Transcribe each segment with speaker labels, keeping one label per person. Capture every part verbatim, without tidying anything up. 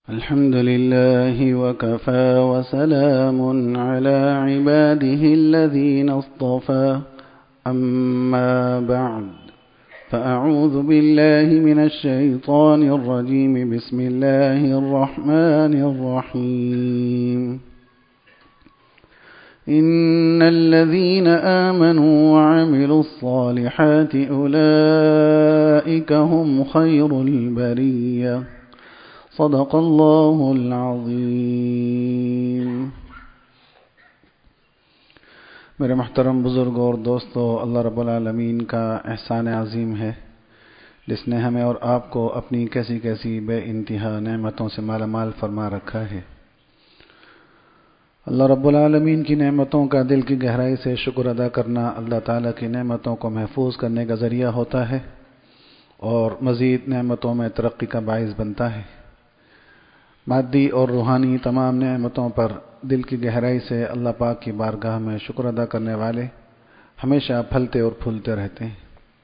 Speaker 1: الحمد لله وكفى وسلام على عباده الذين اصطفى أما بعد فأعوذ بالله من الشيطان الرجيم بسم الله الرحمن الرحيم إن الذين آمنوا وعملوا الصالحات أولئك هم خير البرية صدق اللہ العظیم۔ میرے محترم بزرگوں اور دوستو، اللہ رب العالمین کا احسان عظیم ہے جس نے ہمیں اور آپ کو اپنی کیسی کیسی بے انتہا نعمتوں سے مالا مال فرما رکھا ہے۔ اللہ رب العالمین کی نعمتوں کا دل کی گہرائی سے شکر ادا کرنا اللہ تعالیٰ کی نعمتوں کو محفوظ کرنے کا ذریعہ ہوتا ہے اور مزید نعمتوں میں ترقی کا باعث بنتا ہے۔ مادی اور روحانی تمام نعمتوں پر دل کی گہرائی سے اللہ پاک کی بارگاہ میں شکر ادا کرنے والے ہمیشہ پھلتے اور پھولتے رہتے ہیں۔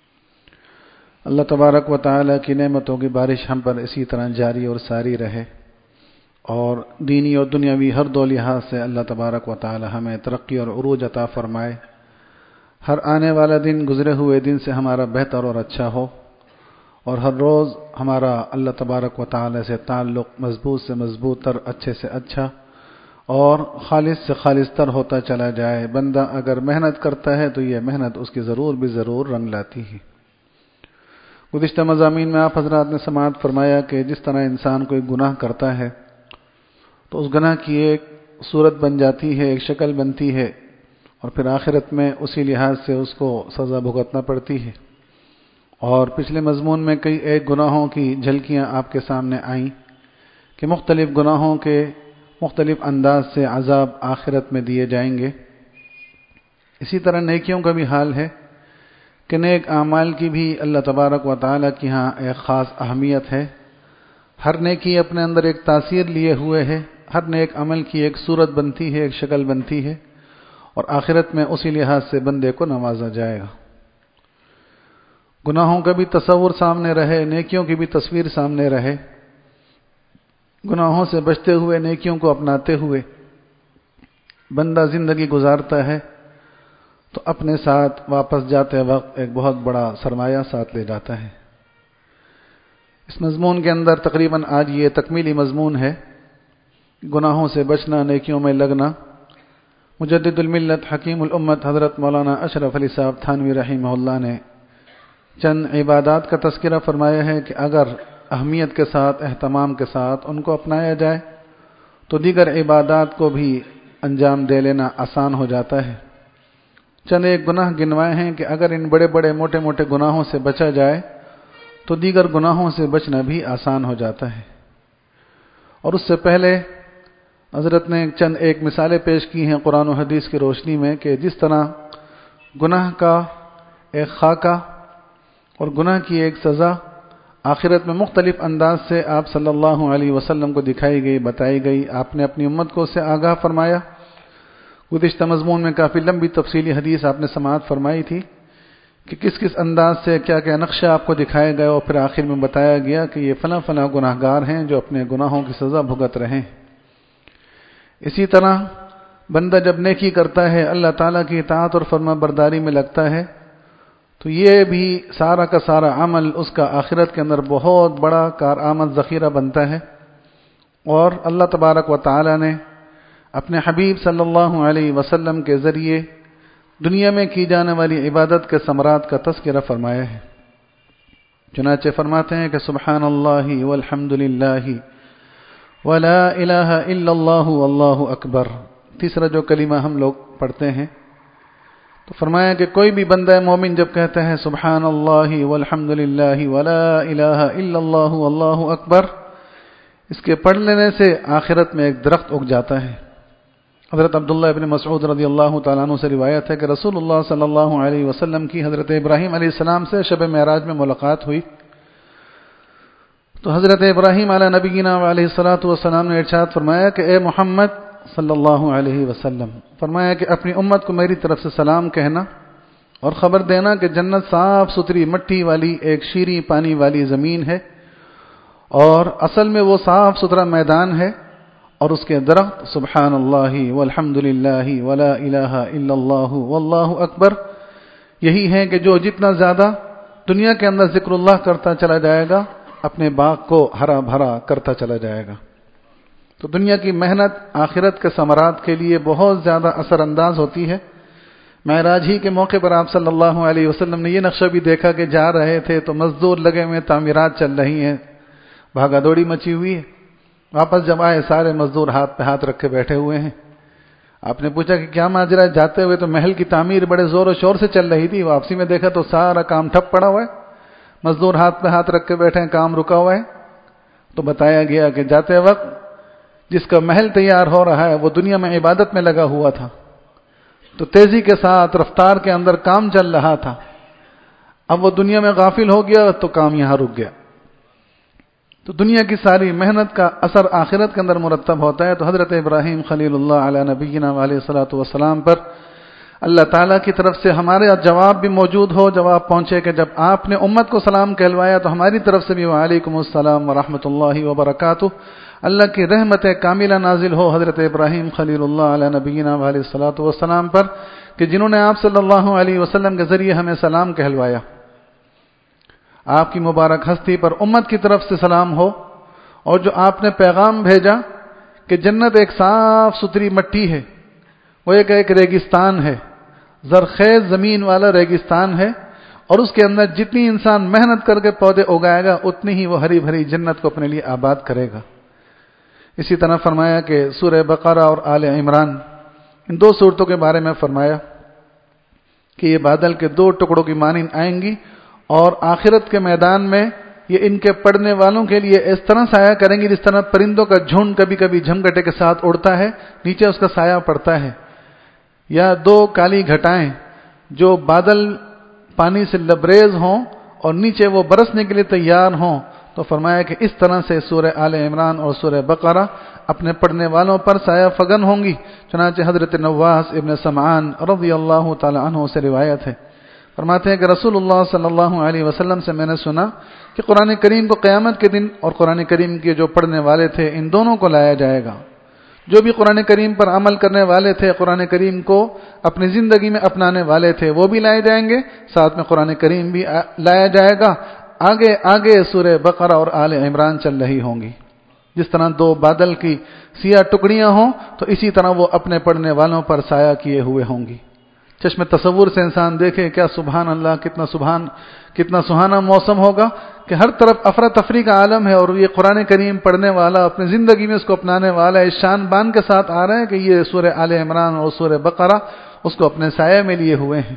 Speaker 1: اللہ تبارک و تعالیٰ کی نعمتوں کی بارش ہم پر اسی طرح جاری اور ساری رہے اور دینی اور دنیاوی ہر دو لحاظ سے اللہ تبارک و تعالیٰ ہمیں ترقی اور عروج عطا فرمائے۔ ہر آنے والا دن گزرے ہوئے دن سے ہمارا بہتر اور اچھا ہو اور ہر روز ہمارا اللہ تبارک و تعالی سے تعلق مضبوط سے مضبوط تر، اچھے سے اچھا اور خالص سے خالص تر ہوتا چلا جائے۔ بندہ اگر محنت کرتا ہے تو یہ محنت اس کی ضرور بھی ضرور رنگ لاتی ہے۔ گزشتہ مضامین میں آپ حضرات نے سماعت فرمایا کہ جس طرح انسان کوئی گناہ کرتا ہے تو اس گناہ کی ایک صورت بن جاتی ہے، ایک شکل بنتی ہے اور پھر آخرت میں اسی لحاظ سے اس کو سزا بھگتنا پڑتی ہے۔ اور پچھلے مضمون میں کئی ایک گناہوں کی جھلکیاں آپ کے سامنے آئیں کہ مختلف گناہوں کے مختلف انداز سے عذاب آخرت میں دیے جائیں گے۔ اسی طرح نیکیوں کا بھی حال ہے کہ نیک اعمال کی بھی اللہ تبارک و تعالیٰ کی ہاں ایک خاص اہمیت ہے۔ ہر نیکی اپنے اندر ایک تاثیر لیے ہوئے ہے، ہر نیک عمل کی ایک صورت بنتی ہے، ایک شکل بنتی ہے اور آخرت میں اسی لحاظ سے بندے کو نوازا جائے گا۔ گناہوں کا بھی تصور سامنے رہے، نیکیوں کی بھی تصویر سامنے رہے۔ گناہوں سے بچتے ہوئے نیکیوں کو اپناتے ہوئے بندہ زندگی گزارتا ہے تو اپنے ساتھ واپس جاتے وقت ایک بہت بڑا سرمایہ ساتھ لے جاتا ہے۔ اس مضمون کے اندر تقریباً آج یہ تکمیلی مضمون ہے، گناہوں سے بچنا، نیکیوں میں لگنا۔ مجدد الملت حکیم الامت حضرت مولانا اشرف علی صاحب تھانوی رحمہ اللہ نے چند عبادات کا تذکرہ فرمایا ہے کہ اگر اہمیت کے ساتھ، اہتمام کے ساتھ ان کو اپنایا جائے تو دیگر عبادات کو بھی انجام دے لینا آسان ہو جاتا ہے۔ چند ایک گناہ گنوائے ہیں کہ اگر ان بڑے بڑے موٹے موٹے گناہوں سے بچا جائے تو دیگر گناہوں سے بچنا بھی آسان ہو جاتا ہے۔ اور اس سے پہلے حضرت نے چند ایک مثالیں پیش کی ہیں قرآن و حدیث کی روشنی میں کہ جس طرح گناہ کا ایک خاکہ اور گناہ کی ایک سزا آخرت میں مختلف انداز سے آپ صلی اللہ علیہ وسلم کو دکھائی گئی، بتائی گئی، آپ نے اپنی امت کو اس سے آگاہ فرمایا۔ گزشتہ مضمون میں کافی لمبی تفصیلی حدیث آپ نے سماعت فرمائی تھی کہ کس کس انداز سے کیا کیا نقشہ آپ کو دکھایا گیا اور پھر آخر میں بتایا گیا کہ یہ فلاں فلاں گناہ گار ہیں جو اپنے گناہوں کی سزا بھگت رہے ہیں۔ اسی طرح بندہ جب نیکی کرتا ہے، اللہ تعالیٰ کی اطاعت اور فرما برداری میں لگتا ہے تو یہ بھی سارا کا سارا عمل اس کا آخرت کے اندر بہت بڑا کارآمد ذخیرہ بنتا ہے۔ اور اللہ تبارک و تعالی نے اپنے حبیب صلی اللہ علیہ وسلم کے ذریعے دنیا میں کی جانے والی عبادت کے ثمرات کا تذکرہ فرمایا ہے۔ چنانچہ فرماتے ہیں کہ سبحان اللہ والحمد للہ ولا الہ الا اللہ واللہ اکبر، تیسرا جو کلمہ ہم لوگ پڑھتے ہیں تو فرمایا کہ کوئی بھی بندہ مومن جب کہتا ہے سبحان اللہ والحمد للہ ولا الہ الا اللہ واللہ اکبر، اس کے پڑھ لینے سے آخرت میں ایک درخت اگ جاتا ہے۔ حضرت عبداللہ ابن مسعود رضی اللہ تعالیٰ عنہ سے روایت ہے کہ رسول اللہ صلی اللہ علیہ وسلم کی حضرت ابراہیم علیہ السلام سے شب معراج میں ملاقات ہوئی تو حضرت ابراہیم علیہ نبینا علیہ الصلوۃ والسلام نے ارشاد فرمایا کہ اے محمد صلی اللہ علیہ وسلم، فرمایا کہ اپنی امت کو میری طرف سے سلام کہنا اور خبر دینا کہ جنت صاف ستھری مٹی والی ایک شیریں پانی والی زمین ہے اور اصل میں وہ صاف ستھرا میدان ہے اور اس کے درخت سبحان اللہ والحمد للہ ولا الہ الا اللہ واللہ اکبر یہی ہیں کہ جو جتنا زیادہ دنیا کے اندر ذکر اللہ کرتا چلا جائے گا اپنے باغ کو ہرا بھرا کرتا چلا جائے گا. تو دنیا کی محنت آخرت کے ثمرات کے لیے بہت زیادہ اثر انداز ہوتی ہے. معراج ہی کے موقع پر آپ صلی اللہ علیہ وسلم نے یہ نقشہ بھی دیکھا کہ جا رہے تھے تو مزدور لگے ہوئے تعمیرات چل رہی ہیں, بھاگا دوڑی مچی ہوئی ہے. واپس جب آئے سارے مزدور ہاتھ پہ ہاتھ رکھ کے بیٹھے ہوئے ہیں. آپ نے پوچھا کہ کیا ماجرا؟ جاتے ہوئے تو محل کی تعمیر بڑے زور و شور سے چل رہی تھی, واپسی میں دیکھا تو سارا کام ٹھپ پڑا ہوا ہے, مزدور ہاتھ پہ ہاتھ رکھ کے بیٹھے ہیں, کام رکا ہوا ہے. تو بتایا گیا کہ جاتے وقت جس کا محل تیار ہو رہا ہے وہ دنیا میں عبادت میں لگا ہوا تھا, تو تیزی کے ساتھ رفتار کے اندر کام چل رہا تھا. اب وہ دنیا میں غافل ہو گیا تو کام یہاں رک گیا. تو دنیا کی ساری محنت کا اثر آخرت کے اندر مرتب ہوتا ہے. تو حضرت ابراہیم خلیل اللہ علیہ نبینا علیہ الصلوۃ والسلام پر اللہ تعالیٰ کی طرف سے ہمارے جواب بھی موجود ہو, جواب پہنچے کہ جب آپ نے امت کو سلام کہلوایا تو ہماری طرف سے بھی وعلیکم السلام ورحمۃ اللہ وبرکاتہ, اللہ کی رحمت کاملہ نازل ہو حضرت ابراہیم خلیل اللہ علیہ نبینا علیہ الصلوۃ والسلام پر کہ جنہوں نے آپ صلی اللہ علیہ وسلم کے ذریعے ہمیں سلام کہلوایا. آپ کی مبارک ہستی پر امت کی طرف سے سلام ہو, اور جو آپ نے پیغام بھیجا کہ جنت ایک صاف ستھری مٹی ہے, وہ ایک ایک ریگستان ہے, زرخیز زمین والا ریگستان ہے, اور اس کے اندر جتنی انسان محنت کر کے پودے اگائے گا اتنی ہی وہ ہری بھری جنت کو اپنے لیے آباد کرے گا. اسی طرح فرمایا کہ سورہ بقرہ اور آل عمران ان دو صورتوں کے بارے میں فرمایا کہ یہ بادل کے دو ٹکڑوں کی مانند آئیں گی, اور آخرت کے میدان میں یہ ان کے پڑھنے والوں کے لیے اس طرح سایہ کریں گی جس طرح پرندوں کا جھنڈ کبھی کبھی جھمگٹے کے ساتھ اڑتا ہے, نیچے اس کا سایہ پڑتا ہے. یا دو کالی گھٹائیں جو بادل پانی سے لبریز ہوں اور نیچے وہ برسنے کے لیے تیار ہوں, تو فرمایا کہ اس طرح سے سورہ آل عمران اور سورہ بقرہ اپنے پڑھنے والوں پر سایہ فگن ہوں گی. چنانچہ حضرت نواس ابن سمعان رضی اللہ تعالی عنہ سے روایت ہے, فرماتے ہیں کہ رسول اللہ صلی اللہ علیہ وسلم سے میں نے سنا کہ قرآن کریم کو قیامت کے دن اور قرآن کریم کے جو پڑھنے والے تھے ان دونوں کو لایا جائے گا. جو بھی قرآن کریم پر عمل کرنے والے تھے, قرآن کریم کو اپنی زندگی میں اپنانے والے تھے, وہ بھی لائے جائیں گے, ساتھ میں قرآن کریم بھی لایا جائے گا. آگے آگے سورہ بقرہ اور آل عمران چل رہی ہوں گی. جس طرح دو بادل کی سیاہ ٹکڑیاں ہوں تو اسی طرح وہ اپنے پڑھنے والوں پر سایہ کیے ہوئے ہوں گی. چشم تصور سے انسان دیکھے کیا سبحان اللہ, کتنا سبحان کتنا سہانا موسم ہوگا کہ ہر طرف افراتفری کا عالم ہے, اور یہ قرآن کریم پڑھنے والا اپنی زندگی میں اس کو اپنانے والا اس شان بان کے ساتھ آ رہے ہیں کہ یہ سورہ آل عمران اور سورہ بقرہ اس کو اپنے سایہ میں لیے ہوئے ہیں.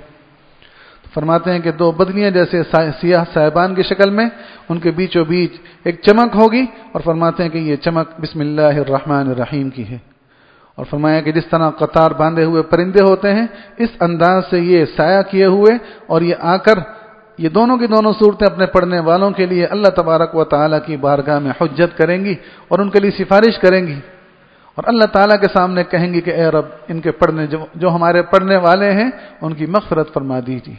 Speaker 1: فرماتے ہیں کہ دو بدلیاں جیسے سیاہ صاحبان کی شکل میں ان کے بیچوں بیچ ایک چمک ہوگی, اور فرماتے ہیں کہ یہ چمک بسم اللہ الرحمن الرحیم کی ہے. اور فرمایا کہ جس طرح قطار باندھے ہوئے پرندے ہوتے ہیں اس انداز سے یہ سایہ کیے ہوئے, اور یہ آ کر یہ دونوں کی دونوں صورتیں اپنے پڑھنے والوں کے لیے اللہ تبارک و تعالیٰ کی بارگاہ میں حجت کریں گی اور ان کے لیے سفارش کریں گی, اور اللہ تعالیٰ کے سامنے کہیں گی کہ اے رب ان کے پڑھنے جو, جو ہمارے پڑھنے والے ہیں ان کی مغفرت فرما دیجیے.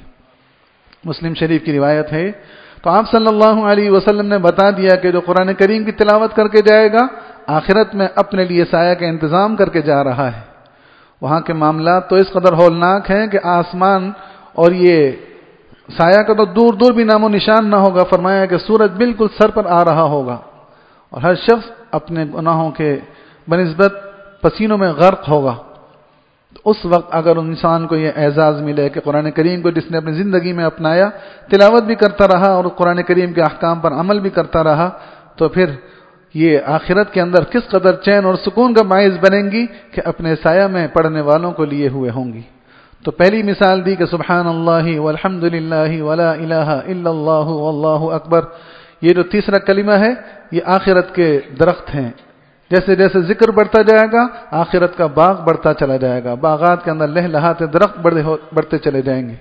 Speaker 1: مسلم شریف کی روایت ہے. تو آپ صلی اللہ علیہ وسلم نے بتا دیا کہ جو قرآن کریم کی تلاوت کر کے جائے گا آخرت میں اپنے لیے سایہ کا انتظام کر کے جا رہا ہے. وہاں کے معاملات تو اس قدر ہولناک ہیں کہ آسمان اور یہ سایہ کا تو دور دور بھی نام و نشان نہ ہوگا. فرمایا کہ سورج بالکل سر پر آ رہا ہوگا, اور ہر شخص اپنے گناہوں کے بنسبت پسینوں میں غرق ہوگا. تو اس وقت اگر انسان کو یہ اعزاز ملے کہ قرآن کریم کو جس نے اپنی زندگی میں اپنایا, تلاوت بھی کرتا رہا اور قرآن کریم کے احکام پر عمل بھی کرتا رہا, تو پھر یہ آخرت کے اندر کس قدر چین اور سکون کا باعث بنیں گی کہ اپنے سایہ میں پڑھنے والوں کو لیے ہوئے ہوں گی. تو پہلی مثال دی کہ سبحان اللہ والحمد للہ ولا الہ الا اللہ واللہ اکبر. یہ جو تیسرا کلمہ ہے یہ آخرت کے درخت ہیں. جیسے جیسے ذکر بڑھتا جائے گا آخرت کا باغ بڑھتا چلا جائے گا, باغات کے اندر لہلہاتے درخت بڑھتے چلے جائیں گے.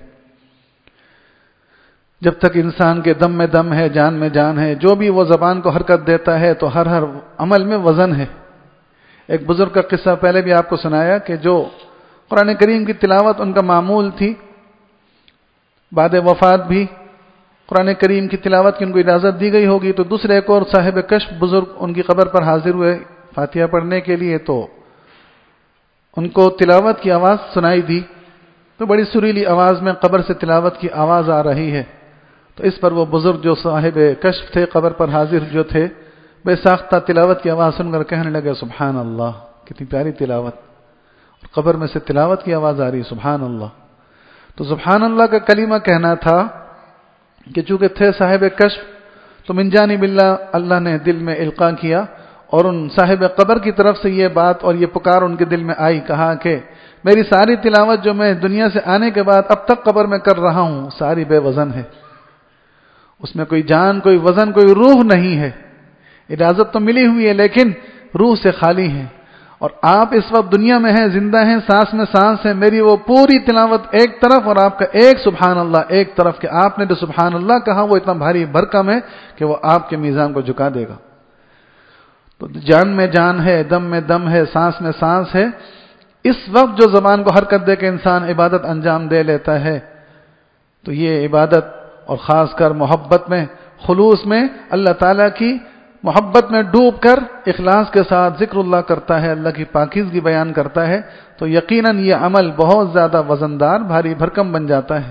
Speaker 1: جب تک انسان کے دم میں دم ہے, جان میں جان ہے, جو بھی وہ زبان کو حرکت دیتا ہے تو ہر ہر عمل میں وزن ہے. ایک بزرگ کا قصہ پہلے بھی آپ کو سنایا کہ جو قرآن کریم کی تلاوت ان کا معمول تھی, بعد وفات بھی قرآن کریم کی تلاوت کی ان کو اجازت دی گئی ہوگی، تو دوسرے ایک اور صاحب کشف بزرگ ان کی قبر پر حاضر ہوئے فاتحہ پڑھنے کے لیے، تو ان کو تلاوت کی آواز سنائی دی، تو بڑی سریلی آواز میں قبر سے تلاوت کی آواز آ رہی ہے۔ تو اس پر وہ بزرگ جو صاحب کشف تھے، قبر پر حاضر جو تھے، بے ساختہ تلاوت کی آواز سن کر کہنے لگے سبحان اللہ، کتنی پیاری تلاوت، اور قبر میں سے تلاوت کی آواز آ رہی سبحان اللہ۔ تو سبحان اللہ کا کلمہ کہنا تھا کہ چونکہ تھے صاحب کشف، تو من جانب اللہ اللہ نے دل میں القاء کیا، اور ان صاحب قبر کی طرف سے یہ بات اور یہ پکار ان کے دل میں آئی، کہا کہ میری ساری تلاوت جو میں دنیا سے آنے کے بعد اب تک قبر میں کر رہا ہوں ساری بے وزن ہے، اس میں کوئی جان، کوئی وزن، کوئی روح نہیں ہے، اجازت تو ملی ہوئی ہے لیکن روح سے خالی ہے، اور آپ اس وقت دنیا میں ہیں، زندہ ہیں، سانس میں سانس ہے، میری وہ پوری تلاوت ایک طرف اور آپ کا ایک سبحان اللہ ایک طرف، کہ آپ نے جو سبحان اللہ کہا وہ اتنا بھاری بھرکم ہے کہ وہ آپ کے میزان کو جھکا دے گا۔ تو جان میں جان ہے، دم میں دم ہے، سانس میں سانس ہے، اس وقت جو زبان کو حرکت دے کے انسان عبادت انجام دے لیتا ہے، تو یہ عبادت اور خاص کر محبت میں، خلوص میں، اللہ تعالیٰ کی محبت میں ڈوب کر اخلاص کے ساتھ ذکر اللہ کرتا ہے، اللہ کی پاکیزگی بیان کرتا ہے، تو یقیناً یہ عمل بہت زیادہ وزندار، بھاری بھرکم بن جاتا ہے۔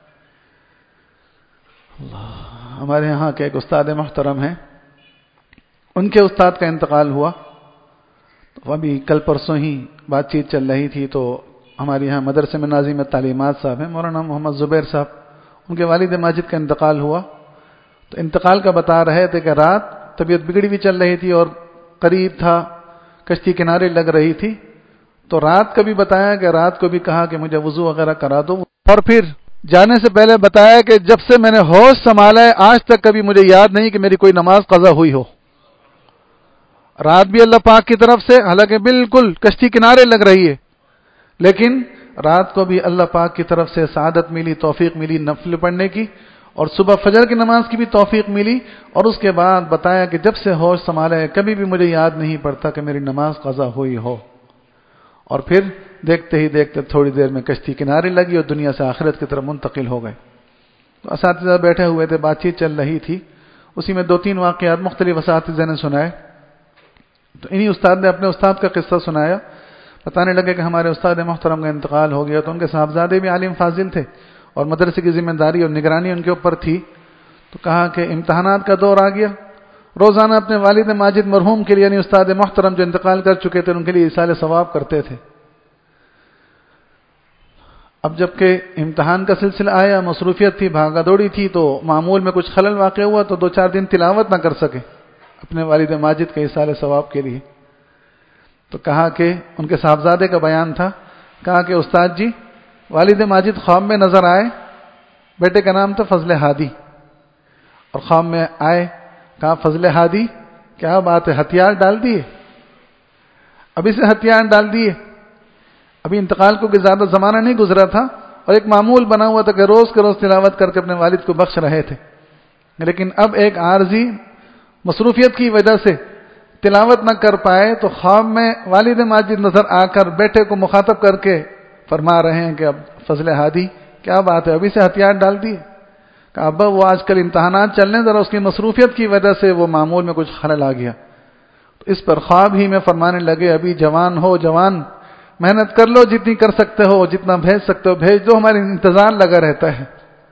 Speaker 1: اللہ، ہمارے یہاں کے ایک استاد محترم ہیں، ان کے استاد کا انتقال ہوا، تو ابھی کل پرسوں ہی بات چیت چل رہی تھی، تو ہمارے یہاں مدرسے میں ناظم تعلیمات صاحب ہیں مولانا محمد زبیر صاحب، ان کے والد ماجد کا انتقال ہوا، تو انتقال کا بتا رہے تھے کہ رات طبیعت بگڑی بھی چل رہی تھی اور قریب تھا، کشتی کنارے لگ رہی تھی، تو رات کا بھی بتایا کہ رات کو بھی کہا کہ مجھے وضو وغیرہ کرا دو، اور پھر جانے سے پہلے بتایا کہ جب سے میں نے ہوش سنبھالا ہے آج تک کبھی مجھے یاد نہیں کہ میری کوئی نماز قضا ہوئی ہو۔ رات بھی اللہ پاک کی طرف سے، حالانکہ بالکل کشتی کنارے لگ رہی ہے، لیکن رات کو بھی اللہ پاک کی طرف سے سعادت ملی، توفیق ملی نفل پڑھنے کی، اور صبح فجر کی نماز کی بھی توفیق ملی، اور اس کے بعد بتایا کہ جب سے ہوش سنبھالا ہے کبھی بھی مجھے یاد نہیں پڑتا کہ میری نماز قضا ہوئی ہو۔ اور پھر دیکھتے ہی دیکھتے تھوڑی دیر میں کشتی کنارے لگی اور دنیا سے آخرت کی طرف منتقل ہو گئے۔ تو اساتذہ بیٹھے ہوئے تھے، بات چیت چل رہی تھی، اسی میں دو تین واقعات مختلف اساتذہ نے سنائے، تو انہی استاد نے اپنے استاد کا قصہ سنایا، بتانے لگے کہ ہمارے استاد محترم کا انتقال ہو گیا، تو ان کے صاحبزادے بھی عالم فاضل تھے اور مدرسے کی ذمہ داری اور نگرانی ان کے اوپر تھی، تو کہا کہ امتحانات کا دور آ گیا، روزانہ اپنے والد ماجد مرحوم کے لیے، یعنی استاد محترم جو انتقال کر چکے تھے، ان کے لیے ایصال ثواب کرتے تھے۔ اب جب کہ امتحان کا سلسلہ آیا، مصروفیت تھی، بھاگا دوڑی تھی، تو معمول میں کچھ خلل واقع ہوا، تو دو چار دن تلاوت نہ کر سکے اپنے والد ماجد کے ایصال ثواب کے لیے، تو کہا کہ ان کے صاحبزادے کا بیان تھا، کہا کہ استاد جی والد ماجد خواب میں نظر آئے، بیٹے کا نام تھا فضل ہادی، اور خواب میں آئے، کہا فضل ہادی کیا بات ہے، ہتھیار ڈال دیے، ابھی سے ہتھیار ڈال دیے، ابھی انتقال کو کہ زیادہ زمانہ نہیں گزرا تھا، اور ایک معمول بنا ہوا تھا کہ روز کے روز تلاوت کر کے اپنے والد کو بخش رہے تھے، لیکن اب ایک عارضی مصروفیت کی وجہ سے تلاوت نہ کر پائے، تو خواب میں والد ماجد نظر آ کر بیٹے کو مخاطب کر کے فرما رہے ہیں کہ اب فضل ہادی کیا بات ہے، ابھی سے ہتھیار ڈال دیے، کہ ابا وہ آج کل امتحانات چل رہے ہیں، ذرا اس کی مصروفیت کی وجہ سے وہ معمول میں کچھ خلل آ گیا، تو اس پر خواب ہی میں فرمانے لگے ابھی جوان ہو، جوان محنت کر لو، جتنی کر سکتے ہو، جتنا بھیج سکتے ہو بھیج دو، ہمارے انتظار لگا رہتا ہے،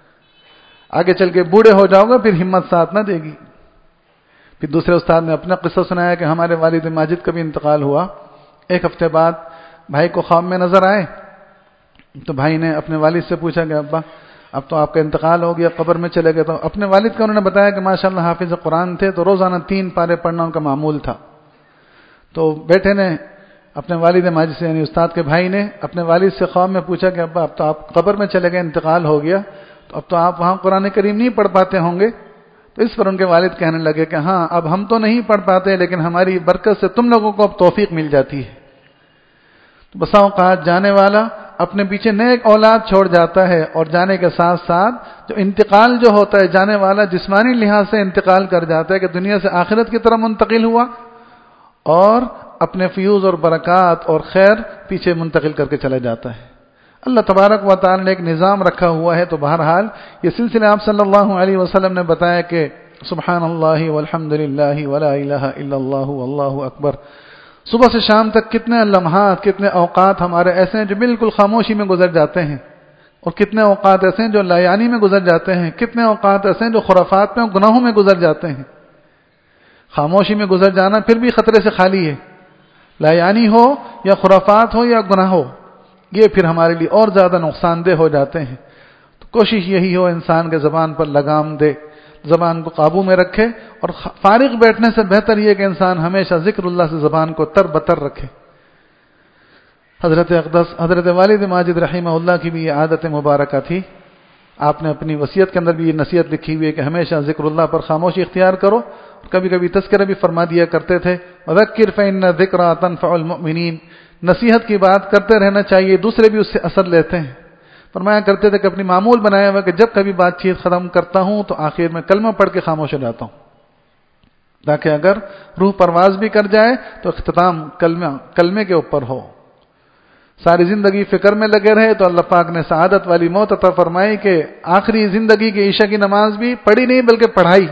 Speaker 1: آگے چل کے بوڑھے ہو جاؤ گا پھر ہمت ساتھ نہ دے گی۔ پھر دوسرے استاد نے اپنا قصہ سنایا کہ ہمارے والد ماجد کا بھی انتقال ہوا، ایک ہفتے بعد بھائی کو خواب میں نظر آئے، تو بھائی نے اپنے والد سے پوچھا کہ ابا اب تو آپ کا انتقال ہو گیا، قبر میں چلے گئے، تو اپنے والد کا انہوں نے بتایا کہ ماشاءاللہ حافظ قرآن تھے، تو روزانہ تین پارے پڑھنا ان کا معمول تھا، تو بیٹے نے اپنے والد ماجد سے، یعنی استاد کے بھائی نے اپنے والد سے خواب میں پوچھا کہ ابا اب تو آپ قبر میں چلے گئے، انتقال ہو گیا، تو اب تو آپ وہاں قرآن کریم نہیں پڑھ پاتے ہوں گے، تو اس پر ان کے والد کہنے لگے کہ ہاں اب ہم تو نہیں پڑھ پاتے، لیکن ہماری برکت سے تم لوگوں کو اب توفیق مل جاتی ہے۔ تو بسا اوقات جانے والا اپنے پیچھے نیک اولاد چھوڑ جاتا ہے، اور جانے کے ساتھ ساتھ جو انتقال جو ہوتا ہے، جانے والا جسمانی لحاظ سے انتقال کر جاتا ہے کہ دنیا سے آخرت کی طرف منتقل ہوا، اور اپنے فیوز اور برکات اور خیر پیچھے منتقل کر کے چلا جاتا ہے۔ اللہ تبارک و تعالی نے ایک نظام رکھا ہوا ہے. تو بہرحال یہ سلسلہ آپ صلی اللہ علیہ وسلم نے بتایا کہ سبحان اللہ والحمد للہ ولا الہ الا اللہ واللہ اکبر، صبح سے شام تک کتنے لمحات، کتنے اوقات ہمارے ایسے ہیں جو بالکل خاموشی میں گزر جاتے ہیں، اور کتنے اوقات ایسے ہیں جو لایانی میں گزر جاتے ہیں، کتنے اوقات ایسے ہیں جو خرافات میں اور گناہوں میں گزر جاتے ہیں. خاموشی میں گزر جانا پھر بھی خطرے سے خالی ہے، لایانی ہو یا خرافات ہو یا گناہ ہو، یہ پھر ہمارے لیے اور زیادہ نقصان دہ ہو جاتے ہیں. تو کوشش یہی ہو انسان کے زبان پر لگام دے، زبان کو قابو میں رکھے، اور فارغ بیٹھنے سے بہتر یہ کہ انسان ہمیشہ ذکر اللہ سے زبان کو تر بتر رکھے. حضرت اقدس حضرت والد ماجد رحمہ اللہ کی بھی یہ عادت مبارکہ تھی. آپ نے اپنی وصیت کے اندر بھی یہ نصیحت لکھی ہوئی ہے کہ ہمیشہ ذکر اللہ پر خاموشی اختیار کرو. کبھی کبھی تذکرہ بھی فرما دیا کرتے تھے، وذکر فإن الذکرى تنفع المؤمنین، نصیحت کی بات کرتے رہنا چاہیے، دوسرے بھی اس سے اثر لیتے ہیں. فرمایا کرتے تھے کہ اپنی معمول بنایا ہوا کہ جب کبھی بات چیت ختم کرتا ہوں تو آخر میں کلمہ پڑھ کے خاموش ہو جاتا ہوں، تاکہ اگر روح پرواز بھی کر جائے تو اختتام کلمہ کلمے کے اوپر ہو. ساری زندگی فکر میں لگے رہے تو اللہ پاک نے سعادت والی موت عطا فرمائی کہ آخری زندگی کی عشاء کی نماز بھی پڑھی نہیں بلکہ پڑھائی.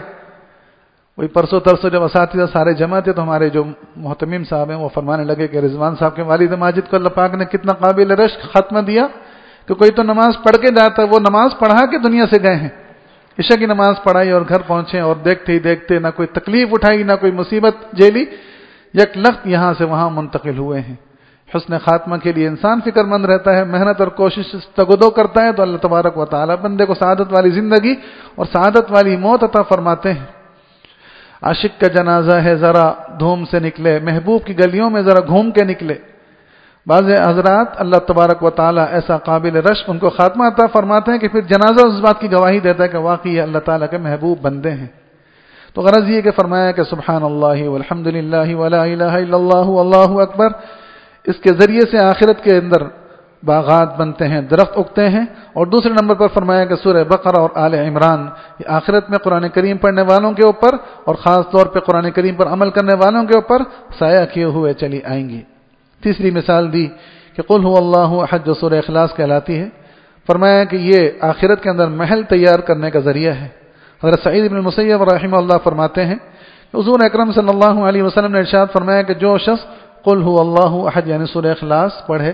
Speaker 1: وہی پرسوں ترسوں جب اساتذہ سارے جمع تھے تو ہمارے جو محتمم صاحب ہیں وہ فرمانے لگے کہ رضوان صاحب کے والد ماجد کو اللہ پاک نے کتنا قابل رشک خاتمہ دیا کہ کوئی تو نماز پڑھ کے جاتا ہے، وہ نماز پڑھا کے دنیا سے گئے ہیں. عشاء کی نماز پڑھائی اور گھر پہنچے اور دیکھتے ہی دیکھتے نہ کوئی تکلیف اٹھائی نہ کوئی مصیبت جھیلی، یک لخت یہاں سے وہاں منتقل ہوئے ہیں. حسن خاتمہ کے لیے انسان فکر مند رہتا ہے، محنت اور کوشش تگدو کرتا ہے تو اللہ تبارک و تعالی بندے کو سعادت والی زندگی اور سعادت والی موت عطا فرماتے ہیں. عاشق کا جنازہ ہے ذرا دھوم سے نکلے، محبوب کی گلیوں میں ذرا گھوم کے نکلے. بعض حضرات اللہ تبارک و تعالی ایسا قابل رشک ان کو خاتمہ عطا فرماتے ہیں کہ پھر جنازہ اس بات کی گواہی دیتا ہے کہ واقعی یہ اللہ تعالیٰ کے محبوب بندے ہیں. تو غرض یہ کہ فرمایا کہ سبحان اللہ والحمد للہ ولا الہ الا اللہ واللہ اکبر، اس کے ذریعے سے آخرت کے اندر باغات بنتے ہیں، درخت اگتے ہیں. اور دوسرے نمبر پر فرمایا کہ سورہ بقرہ اور آل عمران یہ آخرت میں قرآن کریم پڑھنے والوں کے اوپر اور خاص طور پہ قرآن کریم پر عمل کرنے والوں کے اوپر سایہ کیے ہوئے چلی آئیں گی. تیسری مثال دی کہ قل هو اللہ احد جو سورہ اخلاص کہلاتی ہے، فرمایا کہ یہ آخرت کے اندر محل تیار کرنے کا ذریعہ ہے. حضرت سعید بن المسیب رحمہ اللہ فرماتے ہیں کہ حضور اکرم صلی اللہ علیہ وسلم نے ارشاد فرمایا کہ جو شخص قل هو اللہ احد یعنی سورہ اخلاص پڑھے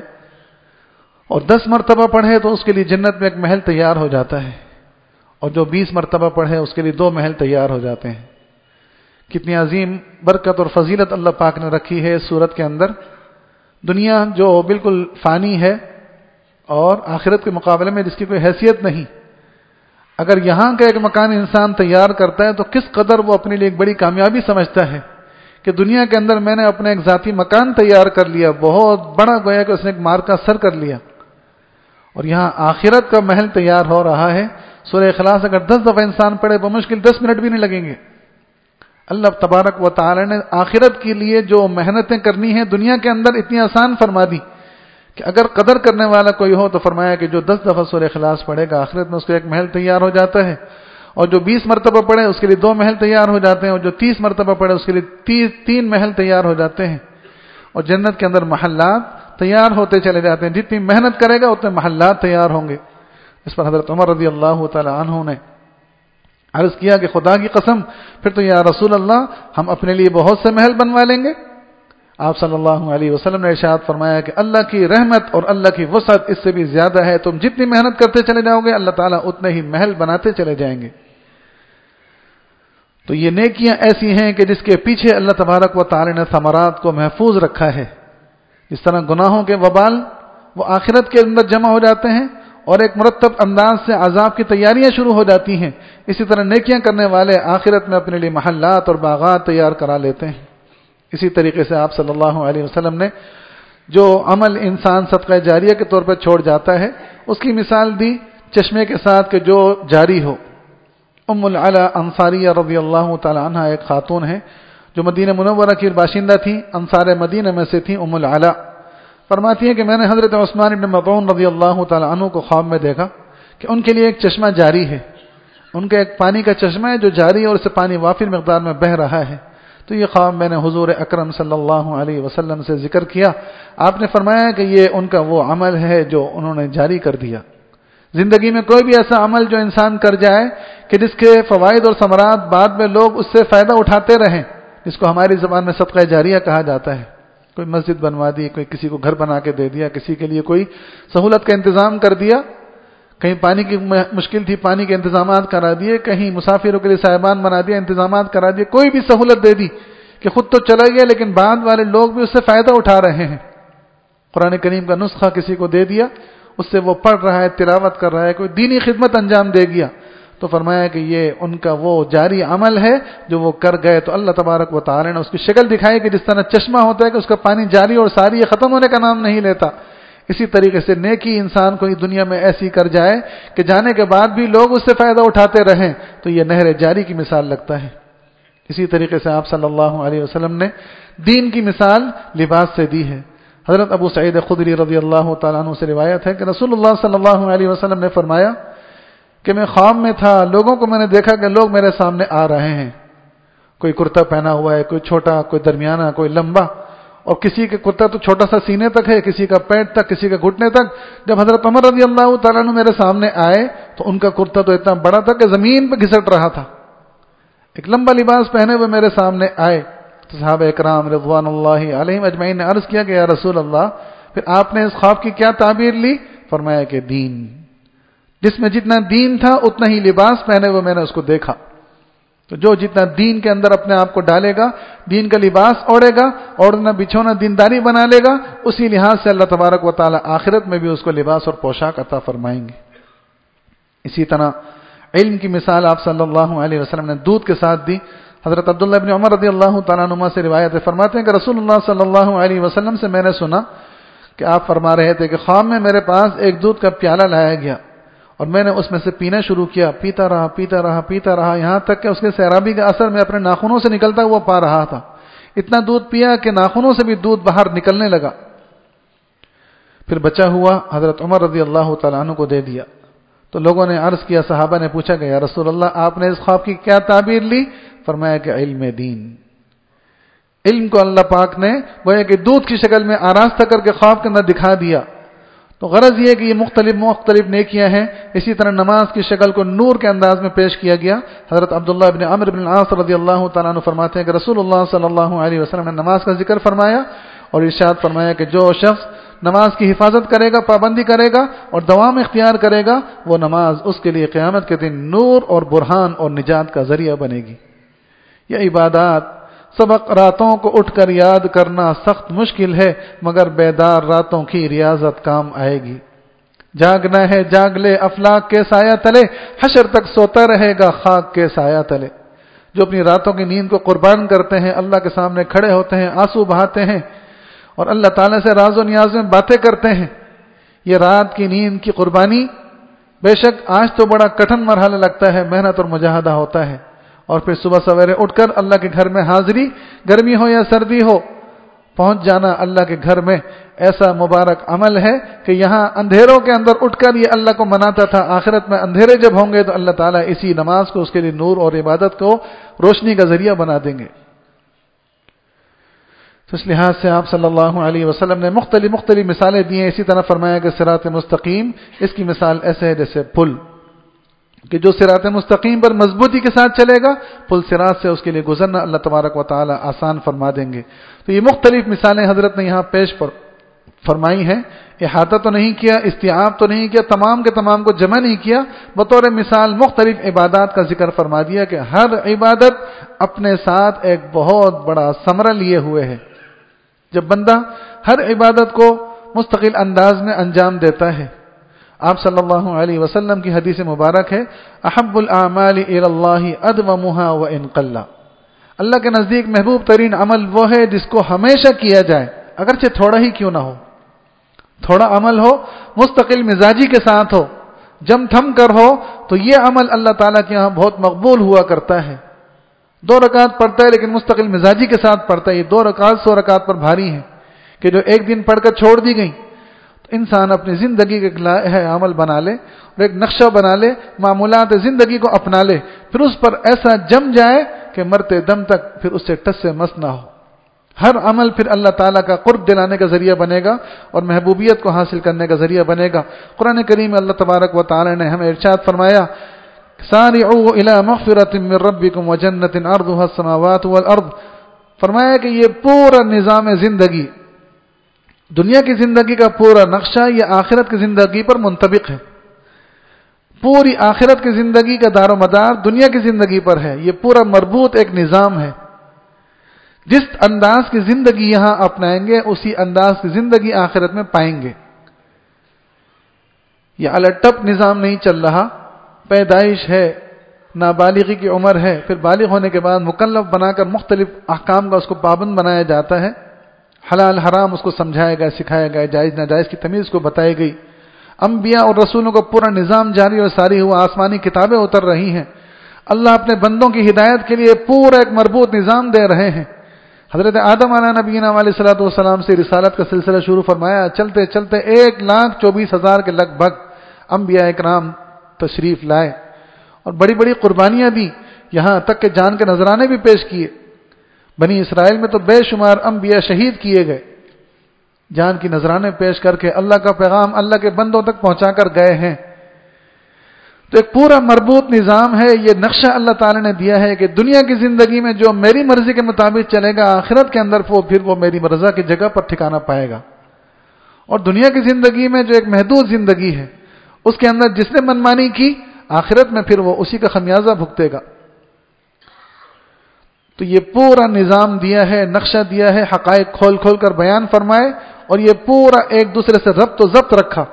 Speaker 1: اور دس مرتبہ پڑھے تو اس کے لیے جنت میں ایک محل تیار ہو جاتا ہے، اور جو بیس مرتبہ پڑھے اس کے لیے دو محل تیار ہو جاتے ہیں. کتنی عظیم برکت اور فضیلت اللہ پاک نے رکھی ہے اس سورت کے اندر. دنیا جو بالکل فانی ہے اور آخرت کے مقابلے میں جس کی کوئی حیثیت نہیں، اگر یہاں کا ایک مکان انسان تیار کرتا ہے تو کس قدر وہ اپنے لیے ایک بڑی کامیابی سمجھتا ہے کہ دنیا کے اندر میں نے اپنے ایک ذاتی مکان تیار کر لیا، بہت بڑا گویا کہ اس نے ایک مارکا سر کر لیا. اور یہاں آخرت کا محل تیار ہو رہا ہے. سورہ اخلاص اگر دس دفعہ انسان پڑھے بمشکل دس منٹ بھی نہیں لگیں گے. اللہ تبارک و تعالی نے آخرت کے لیے جو محنتیں کرنی ہیں دنیا کے اندر اتنی آسان فرما دی کہ اگر قدر کرنے والا کوئی ہو تو فرمایا کہ جو دس دفعہ سورہ اخلاص پڑھے گا آخرت میں اس کو ایک محل تیار ہو جاتا ہے، اور جو بیس مرتبہ پڑھے اس کے لیے دو محل تیار ہو جاتے ہیں، اور جو تیس مرتبہ پڑھے اس کے لیے تین محل تیار ہو جاتے ہیں. اور جنت کے اندر محلات تیار ہوتے چلے جاتے ہیں، جتنی محنت کرے گا اتنے محلات تیار ہوں گے. اس پر حضرت عمر رضی اللہ تعالی عنہ نے عرض کیا کہ خدا کی قسم پھر تو یا رسول اللہ ہم اپنے لیے بہت سے محل بنوا لیں گے. آپ صلی اللہ علیہ وسلم نے ارشاد فرمایا کہ اللہ کی رحمت اور اللہ کی وسعت اس سے بھی زیادہ ہے، تم جتنی محنت کرتے چلے جاؤ گے اللہ تعالیٰ اتنے ہی محل بناتے چلے جائیں گے. تو یہ نیکیاں ایسی ہیں کہ جس کے پیچھے اللہ تبارک و تعالی نے ثمرات کو محفوظ رکھا ہے. اس طرح گناہوں کے وبال وہ آخرت کے اندر جمع ہو جاتے ہیں اور ایک مرتب انداز سے عذاب کی تیاریاں شروع ہو جاتی ہیں. اسی طرح نیکیاں کرنے والے آخرت میں اپنے لیے محلات اور باغات تیار کرا لیتے ہیں. اسی طریقے سے آپ صلی اللہ علیہ وسلم نے جو عمل انسان صدقہ جاریہ کے طور پر چھوڑ جاتا ہے اس کی مثال دی چشمے کے ساتھ کہ جو جاری ہو. ام العلا انصاریہ رضی اللہ تعالی عنہ ایک خاتون ہے جو مدینہ منورہ کی باشندہ تھیں، انصار مدینہ میں سے تھیں. ام العلا فرماتی ہیں کہ میں نے حضرت عثمان بن مظعون رضی اللہ تعالی عنہ کو خواب میں دیکھا کہ ان کے لیے ایک چشمہ جاری ہے، ان کا ایک پانی کا چشمہ ہے جو جاری ہے اور اس سے پانی وافر مقدار میں بہہ رہا ہے. تو یہ خواب میں نے حضور اکرم صلی اللہ علیہ وسلم سے ذکر کیا. آپ نے فرمایا کہ یہ ان کا وہ عمل ہے جو انہوں نے جاری کر دیا. زندگی میں کوئی بھی ایسا عمل جو انسان کر جائے کہ جس کے فوائد اور ثمرات بعد میں لوگ اس سے فائدہ اٹھاتے رہیں، جس کو ہماری زبان میں صدقہ جاریہ کہا جاتا ہے. کوئی مسجد بنوا دی، کوئی کسی کو گھر بنا کے دے دیا، کسی کے لیے کوئی سہولت کا انتظام کر دیا، کہیں پانی کی مشکل تھی پانی کے انتظامات کرا دیے، کہیں مسافروں کے لیے صاحبان بنا دیا، انتظامات کرا دیے، کوئی بھی سہولت دے دی کہ خود تو چلا گیا لیکن بعد والے لوگ بھی اس سے فائدہ اٹھا رہے ہیں. قرآن کریم کا نسخہ کسی کو دے دیا، اس سے وہ پڑھ رہا ہے، تلاوت کر رہا ہے، کوئی دینی خدمت انجام دے گیا، تو فرمایا کہ یہ ان کا وہ جاری عمل ہے جو وہ کر گئے. تو اللہ تبارک و تعالی نے اس کی شکل دکھائی کہ جس طرح چشمہ ہوتا ہے کہ اس کا پانی جاری اور ساری یہ ختم ہونے کا نام نہیں لیتا، اسی طریقے سے نیکی انسان کو دنیا میں ایسی کر جائے کہ جانے کے بعد بھی لوگ اس سے فائدہ اٹھاتے رہیں، تو یہ نہر جاری کی مثال لگتا ہے. اسی طریقے سے آپ صلی اللہ علیہ وسلم نے دین کی مثال لباس سے دی ہے. حضرت ابو سعید خدری رضی اللہ تعالیٰ عنہ سے روایت ہے کہ رسول اللہ صلی اللہ علیہ وسلم نے فرمایا کہ میں خواب میں تھا، لوگوں کو میں نے دیکھا کہ لوگ میرے سامنے آ رہے ہیں، کوئی کرتا پہنا ہوا ہے، کوئی چھوٹا، کوئی درمیانہ، کوئی لمبا، اور کسی کے کرتا تو چھوٹا سا سینے تک ہے، کسی کا پیٹ تک، کسی کا گھٹنے تک. جب حضرت عمر رضی اللہ تعالیٰ عنہ میرے سامنے آئے تو ان کا کرتا تو اتنا بڑا تھا کہ زمین پہ گھسٹ رہا تھا. ایک لمبا لباس پہنے ہوئے میرے سامنے آئے تو صحابہ اکرام رضوان اللہ علیہم اجمعین نے عرض کیا کہ یا رسول اللہ، پھر آپ نے اس خواب کی کیا تعبیر لی؟ فرمایا کہ دین. جس میں جتنا دین تھا اتنا ہی لباس پہنے ہوئے میں نے اس کو دیکھا. تو جو جتنا دین کے اندر اپنے آپ کو ڈالے گا، دین کا لباس اوڑے گا، اوڑھنا بچھونا دینداری بنا لے گا، اسی لحاظ سے اللہ تبارک و تعالی آخرت میں بھی اس کو لباس اور پوشاک عطا فرمائیں گے. اسی طرح علم کی مثال آپ صلی اللہ علیہ وسلم نے دودھ کے ساتھ دی. حضرت عبداللہ بن عمر رضی اللہ تعالیٰ عنہ سے روایت ہے، فرماتے ہیں کہ رسول اللہ صلی اللہ علیہ وسلم سے میں نے سنا کہ آپ فرما رہے تھے کہ خواب میں میرے پاس ایک دودھ کا پیالہ لایا گیا اور میں نے اس میں سے پینا شروع کیا، پیتا رہا پیتا رہا پیتا رہا یہاں تک کہ اس کے سیرابی کا اثر میں اپنے ناخنوں سے نکلتا ہوا پا رہا تھا. اتنا دودھ پیا کہ ناخنوں سے بھی دودھ باہر نکلنے لگا. پھر بچا ہوا حضرت عمر رضی اللہ تعالیٰ عنہ کو دے دیا. تو لوگوں نے عرض کیا، صحابہ نے پوچھا کہ یا رسول اللہ آپ نے اس خواب کی کیا تعبیر لی؟ فرمایا کہ علم دین. علم کو اللہ پاک نے گویا کہ دودھ کی شکل میں آراستہ کر کے خواب کے اندر دکھا دیا. تو غرض یہ کہ یہ مختلف مختلف نیکیاں ہیں. اسی طرح نماز کی شکل کو نور کے انداز میں پیش کیا گیا. حضرت عبداللہ بن عمرو بن العاص رضی اللہ تعالیٰ عنہ فرماتے ہیں کہ رسول اللہ صلی اللہ علیہ وسلم نے نماز کا ذکر فرمایا اور ارشاد فرمایا کہ جو شخص نماز کی حفاظت کرے گا، پابندی کرے گا اور دوام اختیار کرے گا، وہ نماز اس کے لیے قیامت کے دن نور اور برہان اور نجات کا ذریعہ بنے گی. یہ عبادات سبق راتوں کو اٹھ کر یاد کرنا سخت مشکل ہے، مگر بیدار راتوں کی ریاضت کام آئے گی. جاگنا ہے جاگ لے افلاک کے سایہ تلے، حشر تک سوتا رہے گا خاک کے سایہ تلے. جو اپنی راتوں کی نیند کو قربان کرتے ہیں، اللہ کے سامنے کھڑے ہوتے ہیں، آنسو بہاتے ہیں اور اللہ تعالیٰ سے راز و نیاز میں باتیں کرتے ہیں، یہ رات کی نیند کی قربانی بے شک آج تو بڑا کٹھن مرحلہ لگتا ہے، محنت اور مجاہدہ ہوتا ہے. اور پھر صبح سویرے اٹھ کر اللہ کے گھر میں حاضری، گرمی ہو یا سردی ہو، پہنچ جانا اللہ کے گھر میں ایسا مبارک عمل ہے کہ یہاں اندھیروں کے اندر اٹھ کر یہ اللہ کو مناتا تھا. آخرت میں اندھیرے جب ہوں گے تو اللہ تعالیٰ اسی نماز کو اس کے لیے نور اور عبادت کو روشنی کا ذریعہ بنا دیں گے. تو اس لحاظ سے آپ صلی اللہ علیہ وسلم نے مختلف مختلف مثالیں دی ہیں. اسی طرح فرمایا کہ صراط مستقیم، اس کی مثال ایسے ہے جیسے پل، کہ جو صراط مستقیم پر مضبوطی کے ساتھ چلے گا، پل صراط سے اس کے لیے گزرنا اللہ تبارک و تعالی آسان فرما دیں گے. تو یہ مختلف مثالیں حضرت نے یہاں پیش فرمائی ہیں. احاطہ تو نہیں کیا، استیعاب تو نہیں کیا، تمام کے تمام کو جمع نہیں کیا، بطور مثال مختلف عبادات کا ذکر فرما دیا کہ ہر عبادت اپنے ساتھ ایک بہت بڑا ثمرہ لیے ہوئے ہے. جب بندہ ہر عبادت کو مستقل انداز میں انجام دیتا ہے، آپ صلی اللہ علیہ وسلم کی حدیث مبارک ہے، احب الاعمال الی اللہ ادومها وان قل. اللہ کے نزدیک محبوب ترین عمل وہ ہے جس کو ہمیشہ کیا جائے، اگرچہ تھوڑا ہی کیوں نہ ہو. تھوڑا عمل ہو، مستقل مزاجی کے ساتھ ہو، جم تھم کر ہو، تو یہ عمل اللہ تعالیٰ کے ہاں بہت مقبول ہوا کرتا ہے. دو رکعت پڑھتا ہے لیکن مستقل مزاجی کے ساتھ پڑھتا ہے. یہ دو رکعت سو رکعت پر بھاری ہیں کہ جو ایک دن پڑھ کر چھوڑ دی گئی. تو انسان اپنی زندگی کا ہے عمل بنا لے اور ایک نقشہ بنا لے، معمولات زندگی کو اپنا لے، پھر اس پر ایسا جم جائے کہ مرتے دم تک پھر اس سے ٹس سے مس نہ ہو. ہر عمل پھر اللہ تعالیٰ کا قرب دلانے کا ذریعہ بنے گا اور محبوبیت کو حاصل کرنے کا ذریعہ بنے گا. قرآن کریم میں اللہ تبارک و تعالی نے ہمیں ارشاد فرمایا سارعوا الی مغفرۃ من ربکم وجنۃ عرضها السماوات والارض. فرمایا کہ یہ پورا نظام زندگی، دنیا کی زندگی کا پورا نقشہ یہ آخرت کی زندگی پر منطبق ہے. پوری آخرت کی زندگی کا دار و مدار دنیا کی زندگی پر ہے. یہ پورا مربوط ایک نظام ہے. جس انداز کی زندگی یہاں اپنائیں گے اسی انداز کی زندگی آخرت میں پائیں گے. یہ الٹپ نظام نہیں چل رہا. پیدائش ہے، نابالغی کی عمر ہے، پھر بالغ ہونے کے بعد مکلف بنا کر مختلف احکام کا اس کو پابند بنایا جاتا ہے. حلال حرام اس کو سمجھایا گیا، سکھایا گیا، جائز ناجائز کی تمیز کو بتائی گئی. انبیاء اور رسولوں کا پورا نظام جاری اور ساری ہوا، آسمانی کتابیں اتر رہی ہیں. اللہ اپنے بندوں کی ہدایت کے لیے پورا ایک مربوط نظام دے رہے ہیں. حضرت آدم علیہ نبینا علیہ الصلوۃ والسلام سے رسالت کا سلسلہ شروع فرمایا. چلتے چلتے ایک لاکھ چوبیس ہزار کے لگ بھگ انبیاء اکرام تشریف لائے اور بڑی بڑی قربانیاں دی، یہاں تک کہ جان کے نذرانے بھی پیش کیے. بنی اسرائیل میں تو بے شمار انبیاء شہید کیے گئے، جان کی نذرانے پیش کر کے اللہ کا پیغام اللہ کے بندوں تک پہنچا کر گئے ہیں. تو ایک پورا مربوط نظام ہے. یہ نقشہ اللہ تعالی نے دیا ہے کہ دنیا کی زندگی میں جو میری مرضی کے مطابق چلے گا، آخرت کے اندر وہ پھر وہ میری رضا کی جگہ پر ٹھکانہ پائے گا. اور دنیا کی زندگی میں جو ایک محدود زندگی ہے اس کے اندر جس نے منمانی کی، آخرت میں پھر وہ اسی کا خمیازہ بھگتے گا. تو یہ پورا نظام دیا ہے، نقشہ دیا ہے، حقائق کھول کھول کر بیان فرمائے اور یہ پورا ایک دوسرے سے ربط و ضبط رکھا.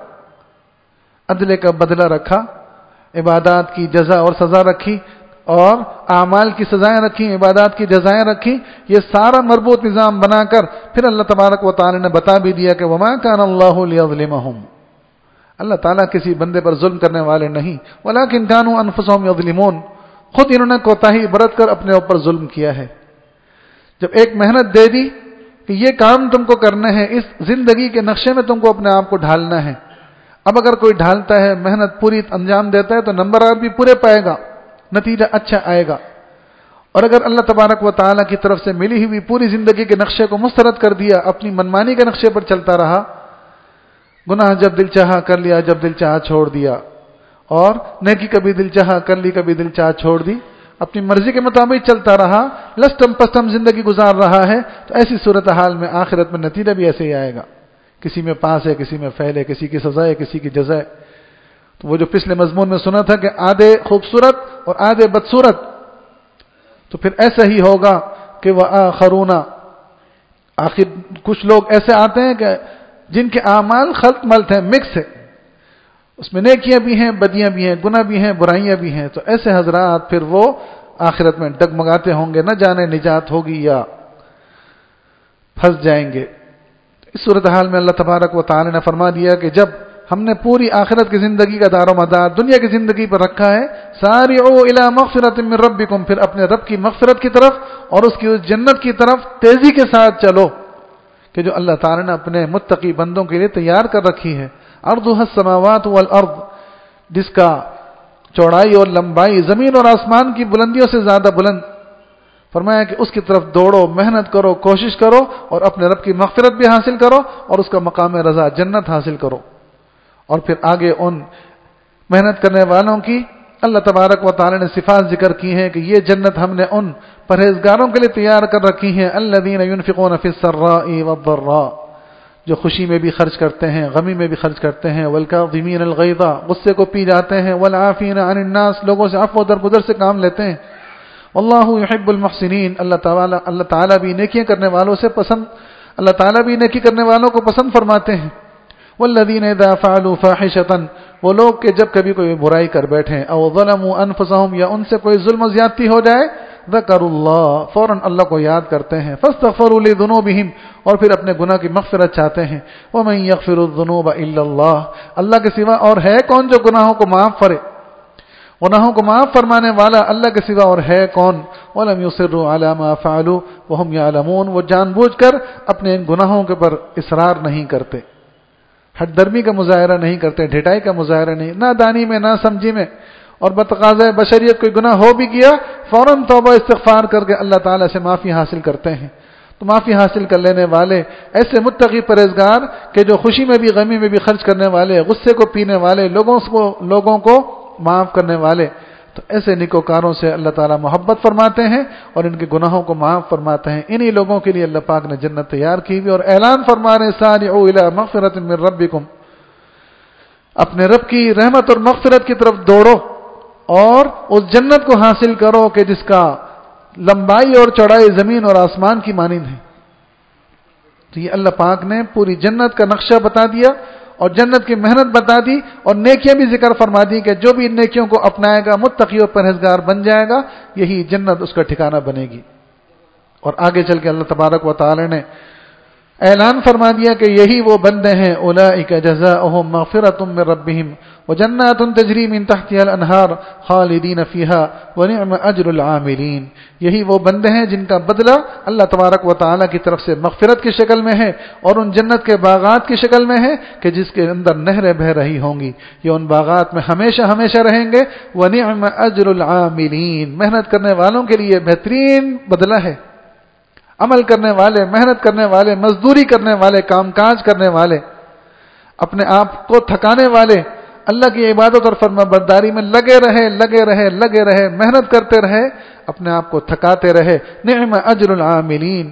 Speaker 1: عدل کا بدلہ رکھا، عبادات کی جزا اور سزا رکھی اور اعمال کی سزائیں رکھی، عبادات کی جزائیں رکھی. یہ سارا مربوط نظام بنا کر پھر اللہ تبارک و تعالی نے بتا بھی دیا کہ وما کان اللہ لیظلمہم، اللہ تعالیٰ کسی بندے پر ظلم کرنے والے نہیں، ولیکن کانوا انفسہم یظلمون، خود انہوں نے کوتاہی برت کر اپنے اوپر ظلم کیا ہے. جب ایک محنت دے دی کہ یہ کام تم کو کرنا ہے، اس زندگی کے نقشے میں تم کو اپنے آپ کو ڈھالنا ہے. اب اگر کوئی ڈھالتا ہے، محنت پوری انجام دیتا ہے تو نمبرات بھی پورے پائے گا، نتیجہ اچھا آئے گا. اور اگر اللہ تبارک و تعالیٰ کی طرف سے ملی ہوئی پوری زندگی کے نقشے کو مسترد کر دیا، اپنی منمانی کے نقشے پر چلتا رہا، گناہ جب دل چاہا کر لیا، جب دل چاہا چھوڑ دیا، اور نیکی کبھی دل چاہا کر لی، کبھی دل چاہا چھوڑ دی، اپنی مرضی کے مطابق چلتا رہا، لستم پستم زندگی گزار رہا ہے، تو ایسی صورتحال میں آخرت میں نتیجہ بھی ایسے ہی آئے گا. کسی میں پاس ہے، کسی میں فیل ہے، کسی کی سزا ہے، کسی کی جزا ہے. تو وہ جو پچھلے مضمون میں سنا تھا کہ آدھے خوبصورت اور آدھے بدصورت، تو پھر ایسا ہی ہوگا کہ وہ آخرون، آخر کچھ لوگ ایسے آتے ہیں کہ جن کے اعمال خلط ملت ہیں، مکس ہے، اس میں نیکیاں بھی ہیں، بدیاں بھی ہیں، گناہ بھی ہیں، برائیاں بھی ہیں. تو ایسے حضرات پھر وہ آخرت میں ڈگمگاتے ہوں گے، نہ جانے نجات ہوگی یا پھنس جائیں گے. اس صورتحال میں اللہ تبارک و تعالی نے فرما دیا کہ جب ہم نے پوری آخرت کی زندگی کا دار و مدار دنیا کی زندگی پر رکھا ہے، سارعوا الی مغفرۃ من ربکم، پھر اپنے رب کی مغفرت کی طرف اور اس کی اس جنت کی طرف تیزی کے ساتھ چلو کہ جو اللہ تعالی نے اپنے متقی بندوں کے لیے تیار کر رکھی ہے. عرضها السماوات والارض، جس کا چوڑائی اور لمبائی زمین اور آسمان کی بلندیوں سے زیادہ بلند. فرمایا کہ اس کی طرف دوڑو، محنت کرو، کوشش کرو اور اپنے رب کی مغفرت بھی حاصل کرو اور اس کا مقام رضا جنت حاصل کرو. اور پھر آگے ان محنت کرنے والوں کی اللہ تبارک و تعالی نے صفات ذکر کی ہیں کہ یہ جنت ہم نے ان پرہیزگاروں کے لیے تیار کر رکھی ہیں، الذین ينفقون فی السراء والضراء، جو خوشی میں بھی خرچ کرتے ہیں، غمی میں بھی خرچ کرتے ہیں، والکاظمین الغیظ، غصے کو پی جاتے ہیں، والعافین عن الناس، لوگوں سے عفو و درگزر سے کام لیتے ہیں. واللہ یحب المحسنین، اللہ تعالی اللہ تعالی بھی نیکیاں کرنے والوں سے پسند اللہ تعالی بھی نیکی کرنے والوں کو پسند فرماتے ہیں. والذین اذا فعلوا فاحشۃ، وہ لوگ کہ جب کبھی کوئی برائی کر بیٹھیں، او ظلموا انفسهم، یا ان سے کوئی ظلم و زیادتی ہو جائے، ذکروا اللہ، فوراً اللہ کو یاد کرتے ہیں، فاستغفروا لذنوبہم، اور پھر اپنے گناہ کی مغفرت چاہتے ہیں. ومن یغفر الذنوب الا اللہ، اللہ کے سوا اور ہے کون جو گناہوں کو معاف کرے، گناہوں کو معاف فرمانے والا اللہ کے سوا اور ہے کون. ولم یصروا علی ما فعلوا وهم یعلمون، وہ جان بوجھ کر اپنے ان گناہوں کے پر اصرار نہیں کرتے، ہٹ درمی کا مظاہرہ نہیں کرتے، ڈھٹائی کا مظاہرہ نہیں، نہ دانی میں نہ سمجھی میں. اور بتقاضۂ بشریت کوئی گناہ ہو بھی گیا فوراً توبہ استغفار کر کے اللہ تعالیٰ سے معافی حاصل کرتے ہیں. تو معافی حاصل کر لینے والے ایسے متقی پرہیزگار کہ جو خوشی میں بھی غمی میں بھی خرچ کرنے والے، غصے کو پینے والے، لوگوں کو لوگوں کو معاف کرنے والے، تو ایسے نیکوکاروں سے اللہ تعالیٰ محبت فرماتے ہیں اور ان کے گناہوں کو معاف فرماتے ہیں. انہی لوگوں کے لیے اللہ پاک نے جنت تیار کی ہوئی اور اعلان فرما رہے ہیں سارعوا الی مغفرۃ من ربکم، اپنے رب کی رحمت اور مغفرت کی طرف دوڑو اور اس جنت کو حاصل کرو کہ جس کا لمبائی اور چوڑائی زمین اور آسمان کی مانند ہے. تو یہ اللہ پاک نے پوری جنت کا نقشہ بتا دیا اور جنت کی محنت بتا دی اور نیکیاں بھی ذکر فرما دی کہ جو بھی ان نیکیوں کو اپنائے گا، متقی اور پرہیزگار بن جائے گا، یہی جنت اس کا ٹھکانہ بنے گی. اور آگے چل کے اللہ تبارک و تعالی نے اعلان فرما دیا کہ یہی وہ بندے ہیں اولئک جزاؤہم مغفرۃ من ربہم وجنات تجری من تحتها الانہار خالدین فیہا ونعم اجر العاملین. یہی وہ بندے ہیں جن کا بدلہ اللہ تبارک و تعالی کی طرف سے مغفرت کی شکل میں ہے اور ان جنت کے باغات کی شکل میں ہے کہ جس کے اندر نہریں بہہ رہی ہوں گی. یہ ان باغات میں ہمیشہ ہمیشہ رہیں گے. ونعم اجر العاملین، محنت کرنے والوں کے لیے بہترین بدلہ ہے. عمل کرنے والے، محنت کرنے والے، مزدوری کرنے والے، کام کاج کرنے والے، اپنے آپ کو تھکانے والے، اللہ کی عبادت اور فرما برداری میں لگے رہے لگے رہے لگے رہے محنت کرتے رہے، اپنے آپ کو تھکاتے رہے. نعم اجر العاملین،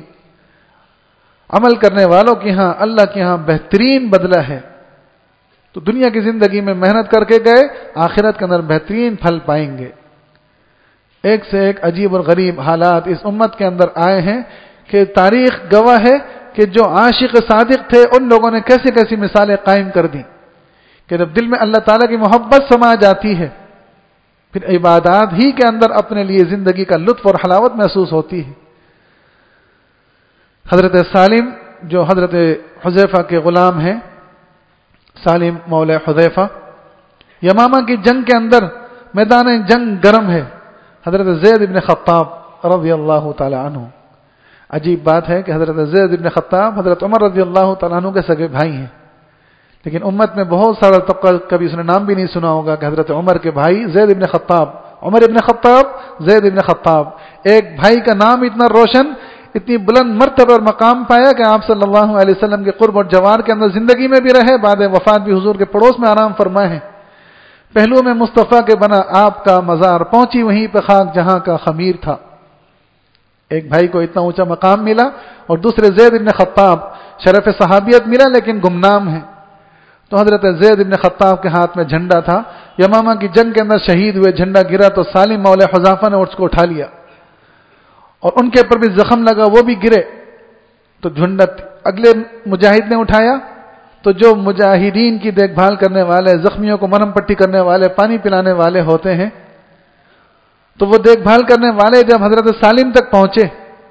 Speaker 1: عمل کرنے والوں کی ہاں اللہ کے ہاں بہترین بدلہ ہے. تو دنیا کی زندگی میں محنت کر کے گئے، آخرت کے اندر بہترین پھل پائیں گے. ایک سے ایک عجیب اور غریب حالات اس امت کے اندر آئے ہیں کہ تاریخ گواہ ہے کہ جو عاشق صادق تھے ان لوگوں نے کیسی کیسی مثالیں قائم کر دیں کہ جب دل میں اللہ تعالیٰ کی محبت سما جاتی ہے پھر عبادات ہی کے اندر اپنے لیے زندگی کا لطف اور حلاوت محسوس ہوتی ہے. حضرت سالم جو حضرت حذیفہ کے غلام ہیں، سالم مولا حذیفہ، یمامہ کی جنگ کے اندر میدان جنگ گرم ہے. حضرت زید بن خطاب رضی اللہ تعالی عنہ، عجیب بات ہے کہ حضرت زید بن خطاب حضرت عمر رضی اللہ تعالیٰ عنہ کے سگے بھائی ہیں، لیکن امت میں بہت سارا طبقہ کبھی اس نے نام بھی نہیں سنا ہوگا کہ حضرت عمر کے بھائی زید بن خطاب، عمر ابن خطاب، زید بن خطاب، ایک بھائی کا نام اتنا روشن، اتنی بلند مرتبہ اور مقام پایا کہ آپ صلی اللہ علیہ وسلم کے قرب اور جوار کے اندر زندگی میں بھی رہے، بعد وفات بھی حضور کے پڑوس میں آرام فرمائے ہیں. پہلو میں مصطفیٰ کے بنا آپ کا مزار، پہنچی وہیں پہ خاک جہاں کا خمیر تھا. ایک بھائی کو اتنا اونچا مقام ملا اور دوسرے زید بن خطاب شرف صحابیت ملا لیکن گمنام ہیں. تو حضرت زید بن خطاب کے ہاتھ میں جھنڈا تھا، یمامہ کی جنگ کے اندر شہید ہوئے، جھنڈا گرا تو سالم مولا حذیفہ نے اس کو اٹھا لیا اور ان کے اوپر بھی زخم لگا، وہ بھی گرے. تو جھنڈا اگلے مجاہد نے اٹھایا تو جو مجاہدین کی دیکھ بھال کرنے والے، زخمیوں کو مرہم پٹی کرنے والے، پانی پلانے والے ہوتے ہیں، تو وہ دیکھ بھال کرنے والے جب حضرت سالم تک پہنچے،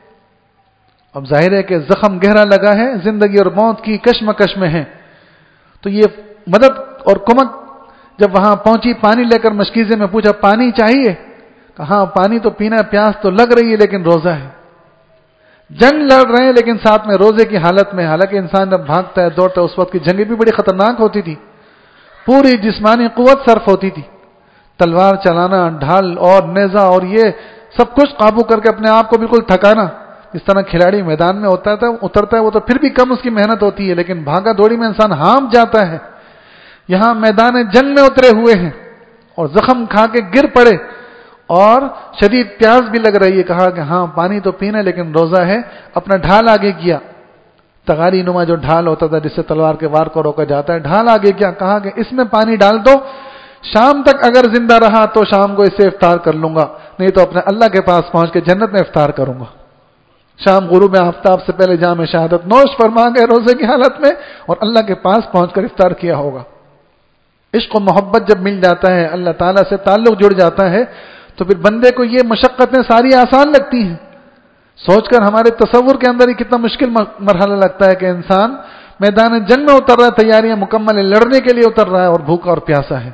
Speaker 1: اب ظاہر ہے کہ زخم گہرا لگا ہے، زندگی اور موت کی کشمکش میں ہے، تو یہ مدد اور کمک جب وہاں پہنچی، پانی لے کر مشکیزے میں پوچھا پانی چاہیے؟ کہا پانی تو پینا، پیاس تو لگ رہی ہے لیکن روزہ ہے. جنگ لڑ رہے ہیں لیکن ساتھ میں روزے کی حالت میں. حالانکہ انسان جب بھاگتا ہے دوڑتا ہے اس وقت کی جنگیں بھی بڑی خطرناک ہوتی تھی، پوری جسمانی قوت صرف ہوتی تھی، تلوار چلانا، ڈھال اور نیزہ اور یہ سب کچھ قابو کر کے اپنے آپ کو بالکل تھکانا. اس طرح کھلاڑی میدان میں ہوتا ہے اترتا ہے وہ تو پھر بھی کم اس کی محنت ہوتی ہے، لیکن بھاگا دوڑی میں انسان ہانپ جاتا ہے. یہاں میدان جنگ میں اترے ہوئے ہیں اور زخم کھا کے گر پڑے اور شدید پیاس بھی لگ رہی ہے. کہا کہ ہاں پانی تو پینا لیکن روزہ ہے. اپنا ڈھال آگے کیا، تغاری نما جو ڈھال ہوتا تھا جس سے تلوار کے وار کو روکا جاتا ہے، ڈھال آگے کیا. کہا کہ اس میں پانی ڈال دو، شام تک اگر زندہ رہا تو شام کو اس سے افطار کر لوں گا، نہیں تو اپنے اللہ کے پاس پہنچ کے جنت میں افطار کروں گا. شام غروب آفتاب سے پہلے جام شہادت نوش فرما گئے روزے کی حالت میں اور اللہ کے پاس پہنچ کر افطار کیا ہوگا. عشق و محبت جب مل جاتا ہے، اللہ تعالیٰ سے تعلق جڑ جاتا ہے، تو پھر بندے کو یہ مشقتیں ساری آسان لگتی ہیں. سوچ کر ہمارے تصور کے اندر ہی کتنا مشکل مرحلہ لگتا ہے کہ انسان میدان جنگ میں اتر رہا ہے، تیاریاں مکمل ہے، لڑنے کے لیے اتر رہا ہے اور بھوکا اور پیاسا ہے.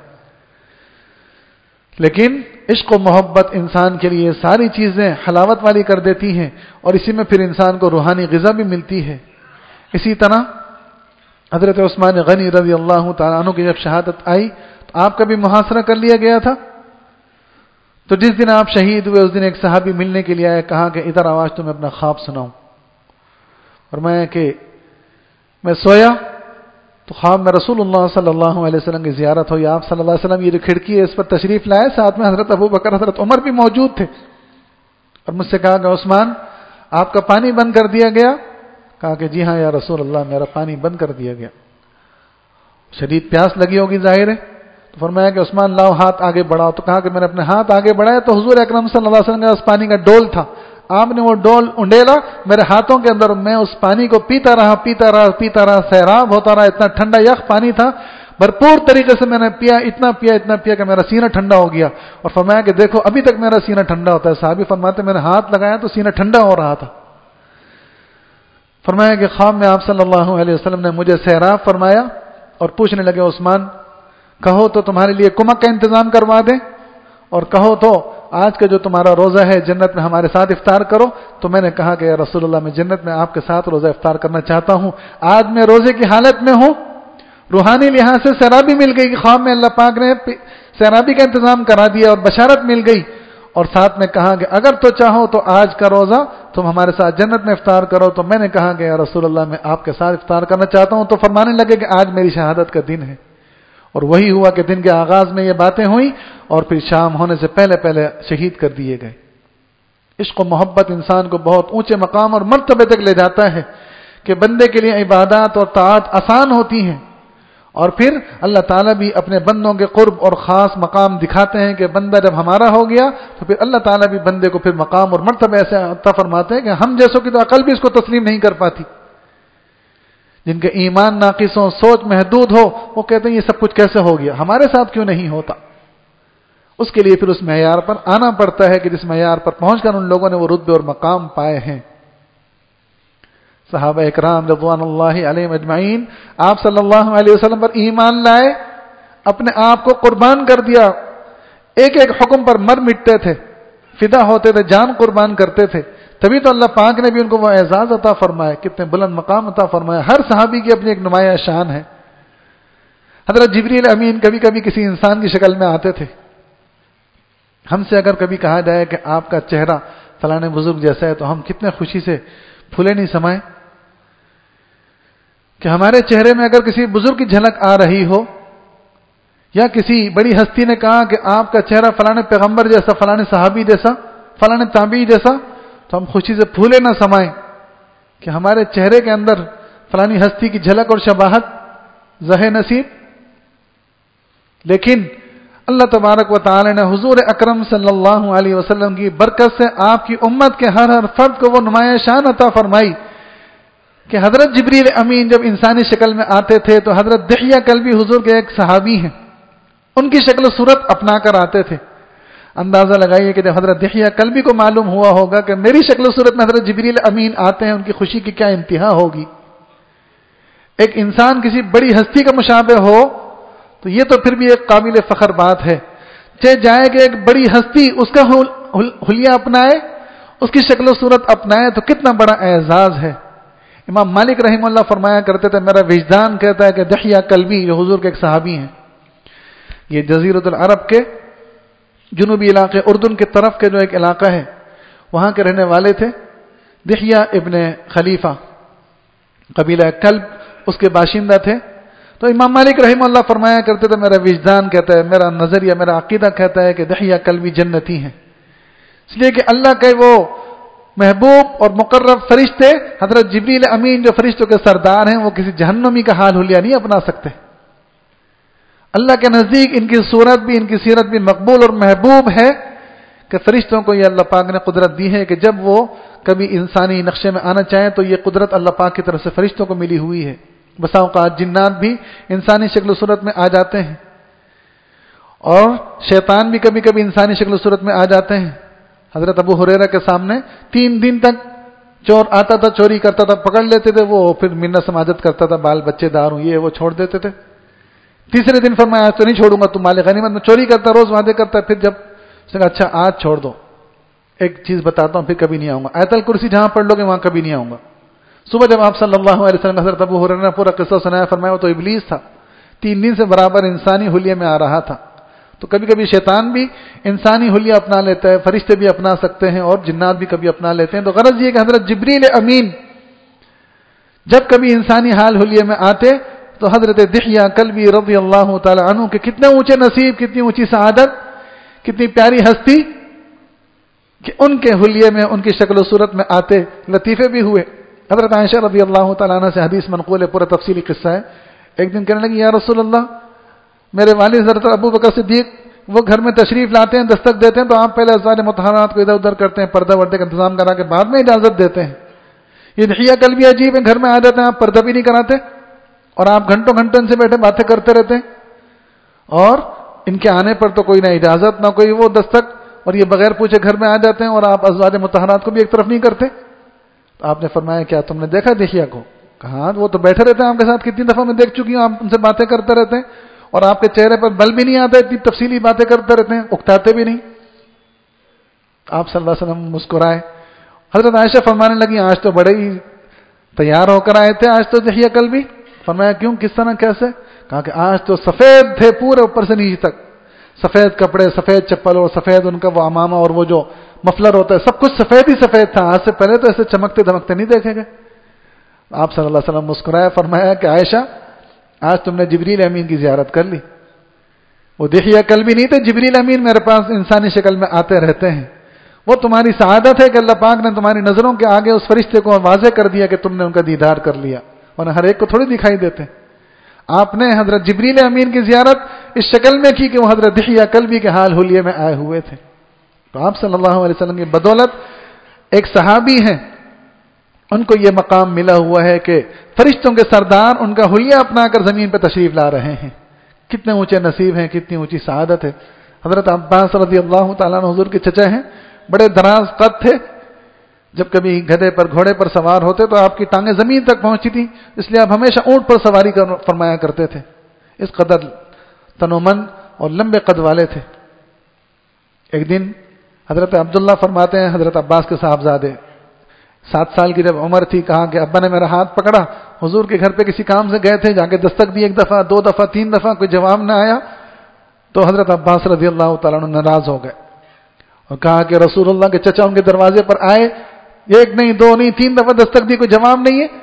Speaker 1: لیکن عشق و محبت انسان کے لیے ساری چیزیں حلاوت والی کر دیتی ہیں اور اسی میں پھر انسان کو روحانی غذا بھی ملتی ہے. اسی طرح حضرت عثمان غنی رضی اللہ تعالیٰ عنہ کی جب شہادت آئی تو آپ کا بھی محاصرہ کر لیا گیا تھا. تو جس دن آپ شہید ہوئے اس دن ایک صحابی ملنے کے لیے آئے, کہا کہ ادھر آواز تو میں اپنا خواب سناؤں. اور میں کہ میں سویا تو خواب میں رسول اللہ صلی اللہ علیہ وسلم کی زیارت ہوئی. آپ صلی اللہ علیہ وسلم یہ جو کھڑکی ہے اس پر تشریف لائے, ساتھ میں حضرت ابو بکر حضرت عمر بھی موجود تھے. اور مجھ سے کہا کہ عثمان آپ کا پانی بند کر دیا گیا؟ کہا کہ جی ہاں یا رسول اللہ میرا پانی بند کر دیا گیا. شدید پیاس لگی ہوگی ظاہر ہے. تو فرمایا کہ عثمان لاؤ ہاتھ آگے بڑھاؤ. تو کہا کہ میں نے اپنے ہاتھ آگے بڑھایا تو حضور اکرم صلی اللہ علیہ وسلم کے پاس پانی کا ڈول تھا. آپ نے وہ ڈول انڈیلا میرے ہاتھوں کے اندر, میں اس پانی کو پیتا رہا پیتا رہا پیتا رہا سیراب ہوتا رہا. اتنا ٹھنڈا یخ پانی تھا, بھرپور طریقے سے میں نے پیا, اتنا پیا اتنا پیا کہ میرا سینہ ٹھنڈا ہو گیا. اور فرمایا کہ دیکھو ابھی تک میرا سینہ ٹھنڈا ہوتا ہے. صحابی فرماتے میں نے ہاتھ لگایا تو سینہ ٹھنڈا ہو رہا تھا. فرمایا کہ خواب میں آپ صلی اللہ علیہ وسلم نے مجھے سیراب فرمایا اور پوچھنے لگے عثمان کہو تو تمہارے لیے کمک کا انتظام کروا دیں, اور کہو تو آج کا جو تمہارا روزہ ہے جنت میں ہمارے ساتھ افطار کرو. تو میں نے کہا کہ یا رسول اللہ میں جنت میں آپ کے ساتھ روزہ افطار کرنا چاہتا ہوں. آج میں روزے کی حالت میں ہوں, روحانی لحاظ سے سیرابی مل گئی. خواب میں اللہ پاک نے سیرابی کا انتظام کرا دیا اور بشارت مل گئی. اور ساتھ میں کہا کہ اگر تو چاہو تو آج کا روزہ تم ہمارے ساتھ جنت میں افطار کرو. تو میں نے کہا کہ یا رسول اللہ میں آپ کے ساتھ افطار کرنا چاہتا ہوں. تو فرمانے لگے کہ آج میری شہادت کا دن ہے. اور وہی ہوا کہ دن کے آغاز میں یہ باتیں ہوئیں اور پھر شام ہونے سے پہلے پہلے شہید کر دیے گئے. عشق و محبت انسان کو بہت اونچے مقام اور مرتبے تک لے جاتا ہے کہ بندے کے لیے عبادات اور طاعت آسان ہوتی ہیں, اور پھر اللہ تعالیٰ بھی اپنے بندوں کے قرب اور خاص مقام دکھاتے ہیں کہ بندہ جب ہمارا ہو گیا تو پھر اللہ تعالیٰ بھی بندے کو پھر مقام اور مرتبہ ایسے عطا فرماتے ہیں کہ ہم جیسوں کی تو عقل بھی اس کو تسلیم نہیں کر پاتی. جن کے ایمان ناقص ہو, سوچ محدود ہو, وہ کہتے ہیں یہ سب کچھ کیسے ہو گیا, ہمارے ساتھ کیوں نہیں ہوتا. اس کے لیے پھر اس معیار پر آنا پڑتا ہے کہ جس معیار پر پہنچ کر ان لوگوں نے وہ رتبے اور مقام پائے ہیں. صحابہ اکرام رضوان اللہ علیہم اجمعین آپ صلی اللہ علیہ وسلم پر ایمان لائے, اپنے آپ کو قربان کر دیا, ایک ایک حکم پر مر مٹتے تھے, فدا ہوتے تھے, جان قربان کرتے تھے. تبھی تو اللہ پاک نے بھی ان کو وہ اعزاز عطا فرمایا, کتنے بلند مقام عطا فرمایا. ہر صحابی کی اپنی ایک نمایاں شان ہے. حضرت جبریل امین کبھی کبھی کسی انسان کی شکل میں آتے تھے. ہم سے اگر کبھی کہا جائے کہ آپ کا چہرہ فلانے بزرگ جیسا ہے تو ہم کتنے خوشی سے پھولے نہیں سمائے کہ ہمارے چہرے میں اگر کسی بزرگ کی جھلک آ رہی ہو, یا کسی بڑی ہستی نے کہا کہ آپ کا چہرہ فلانے پیغمبر جیسا, فلانے صحابی جیسا, فلانے تابعی جیسا, تو ہم خوشی سے پھولے نہ سمائیں کہ ہمارے چہرے کے اندر فلانی ہستی کی جھلک اور شباہت زہ نصیب. لیکن اللہ تبارک و تعالی نے حضور اکرم صلی اللہ علیہ وسلم کی برکت سے آپ کی امت کے ہر ہر فرد کو وہ نمایاں شان عطا فرمائی کہ حضرت جبریل امین جب انسانی شکل میں آتے تھے تو حضرت دحیہ کلبی حضور کے ایک صحابی ہیں, ان کی شکل و صورت اپنا کر آتے تھے. اندازہ لگائیے کہ جب حضرت دحیہ کلبی کو معلوم ہوا ہوگا کہ میری شکل و صورت میں حضرت جبریل امین آتے ہیں, ان کی خوشی کی کیا انتہا ہوگی. ایک انسان کسی بڑی ہستی کا مشابہ ہو تو یہ تو پھر بھی ایک قابل فخر بات ہے. چاہے جائے کہ ایک بڑی ہستی اس کا حلیہ اپنائے, اس کی شکل و صورت اپنائے تو کتنا بڑا اعزاز ہے. امام مالک رحمہ اللہ فرمایا کرتے تھے میرا وجدان کہتا ہے کہ دحیہ کلبی جو حضور کے ایک صحابی ہیں, یہ جزیرۃ العرب کے جنوبی علاقے اردن کی طرف کے جو ایک علاقہ ہے وہاں کے رہنے والے تھے. دحیہ ابن خلیفہ قبیلہ کلب اس کے باشندہ تھے. تو امام مالک رحمہ اللہ فرمایا کرتے تھے میرا وجدان کہتا ہے, میرا نظریہ, میرا عقیدہ کہتا ہے کہ دحیہ کلبی جنتی ہیں, اس لیے کہ اللہ کے وہ محبوب اور مقرب فرشتے حضرت جبریل امین جو فرشتوں کے سردار ہیں وہ کسی جہنمی کا حال حلیہ نہیں اپنا سکتے. اللہ کے نزدیک ان کی صورت بھی ان کی سیرت بھی مقبول اور محبوب ہے کہ فرشتوں کو یہ اللہ پاک نے قدرت دی ہے کہ جب وہ کبھی انسانی نقشے میں آنا چاہیں تو یہ قدرت اللہ پاک کی طرف سے فرشتوں کو ملی ہوئی ہے. بسا اوقات جنات بھی انسانی شکل و صورت میں آ جاتے ہیں اور شیطان بھی کبھی کبھی انسانی شکل و صورت میں آ جاتے ہیں. حضرت ابو ہریرہ کے سامنے تین دن تک چور آتا تھا, چوری کرتا تھا, پکڑ لیتے تھے, وہ پھر منت سماجت کرتا تھا, بال بچے دار ہوں یہ وہ چھوڑ دیتے تھے. تیسرے دن فرمایا تو نہیں چھوڑوں گا, تم مال غنیمت میں چوری کرتا, روز وعدے کرتا. پھر جب اس نے کہا اچھا آج چھوڑ دو, ایک چیز بتاتا ہوں پھر کبھی نہیں آؤں گا, آیت الکرسی جہاں پڑھ لو گے وہاں کبھی نہیں آؤں گا. صبح جب آپ صلی اللہ علیہ وسلم حضرت ابو ہریرہ نے پورا قصہ سنایا, فرمایا وہ تو ابلیس تھا, تین دن سے برابر انسانی حلیے میں آ رہا تھا. تو تو کبھی کبھی شیطان بھی انسانی حلیہ اپنا لیتا ہے، فرشتے بھی اپنا سکتے ہیں اور جنات بھی کبھی اپنا لیتے ہیں. تو غرض یہ کہ حضرت جبریل امین جب کبھی انسانی حال حلیے میں آتے تو حضرت دحیہ کلبی رضی اللہ تعالی عنہ کے کتنے اونچے نصیب، کتنی اونچی سعادت، کتنی پیاری ہستی کہ ان کے حلیے میں ان کی شکل و صورت میں آتے لطیفے بھی ہوئے. حضرت عائشہ رضی اللہ تعالیٰ عنہ سے حدیث منقول ہے، پورا تفصیلی قصہ ہے. ایک دن کہنے لگی یا رسول اللہ، میرے والد حضرت ابو بکر صدیق وہ گھر میں تشریف لاتے ہیں، دستک دیتے ہیں تو آپ پہلے ازواج مطہرات کو ادھر ادھر کرتے ہیں، پردہ وردے کا انتظام کرا کے بعد میں اجازت دیتے ہیں. یہ دحیہ کلبی عجیب ہے، گھر میں آ جاتے ہیں آپ پردہ بھی نہیں کراتے اور آپ گھنٹوں گھنٹوں ان سے بیٹھے باتیں کرتے رہتے ہیں، اور ان کے آنے پر تو کوئی نہ اجازت نہ کوئی وہ دستک، اور یہ بغیر پوچھے گھر میں آ جاتے ہیں اور آپ ازواج مطہرات کو بھی ایک طرف نہیں کرتے. تو آپ نے فرمایا کیا تم نے دیکھا دحیہ کو؟ کہا وہ تو بیٹھے رہتے ہیں آپ کے ساتھ، کتنی دفعہ میں دیکھ چکی ہوں، آپ ان سے باتیں کرتے رہتے ہیں اور آپ کے چہرے پر بل بھی نہیں آتا، اتنی تفصیلی باتیں کرتے رہتے ہیں، اکتاتے بھی نہیں. آپ صلی اللہ علیہ وسلم مسکرائے. حضرت عائشہ فرمانے لگی آج تو بڑے ہی تیار ہو کر آئے تھے آج تو دحیہ کلبی. فرمایا کیوں، کس طرح، کیسے؟ کہا کہ آج تو سفید تھے پورے اوپر سے نیچے تک، سفید کپڑے، سفید چپل اور سفید ان کا وہ امامہ اور وہ جو مفلر ہوتا ہے سب کچھ سفید ہی سفید تھا. آج سے پہلے تو ایسے چمکتے دمکتے نہیں دیکھے گئے. آپ صلی اللہ علیہ وسلم مسکرائے، فرمایا کہ عائشہ آج تم نے جبریل امین کی زیارت کر لی. وہ دحیہ کلبی نہیں تھے، جبریل امین میرے پاس انسانی شکل میں آتے رہتے ہیں. وہ تمہاری سعادت ہے کہ اللہ پاک نے تمہاری نظروں کے آگے اس فرشتے کو واضح کر دیا کہ تم نے ان کا دیدار کر لیا، ورنہ ہر ایک کو تھوڑی دکھائی دیتے. آپ نے حضرت جبریل امین کی زیارت اس شکل میں کی کہ وہ حضرت دحیہ کلبی کے حال حلیے میں آئے ہوئے تھے. تو آپ صلی اللہ علیہ وسلم کی بدولت ایک صحابی ہیں، ان کو یہ مقام ملا ہوا ہے کہ فرشتوں کے سردار ان کا حلیہ اپنا کر زمین پہ تشریف لا رہے ہیں. کتنے اونچے نصیب ہیں، کتنی اونچی سعادت ہے. حضرت عباس رضی اللہ تعالیٰ عنہ حضور کے چچا ہیں، بڑے دراز قد تھے. جب کبھی گدھے پر گھوڑے پر سوار ہوتے تو آپ کی ٹانگیں زمین تک پہنچی تھیں، اس لیے آپ ہمیشہ اونٹ پر سواری فرمایا کرتے تھے. اس قدر تنومند اور لمبے قد والے تھے. ایک دن حضرت عبداللہ فرماتے ہیں حضرت عباس کے صاحبزادے، سات سال کی جب عمر تھی، کہا کہ ابا نے میرا ہاتھ پکڑا، حضور کے گھر پہ کسی کام سے گئے تھے، جا کے دستک دی ایک دفعہ، دو دفعہ، تین دفعہ، کوئی جواب نہ آیا تو حضرت عباس رضی اللہ تعالیٰ عنہ ناراض ہو گئے اور کہا کہ رسول اللہ کے چچا ان کے دروازے پر آئے، ایک نہیں دو نہیں تین دفعہ دستک دی، کوئی جواب نہیں ہے.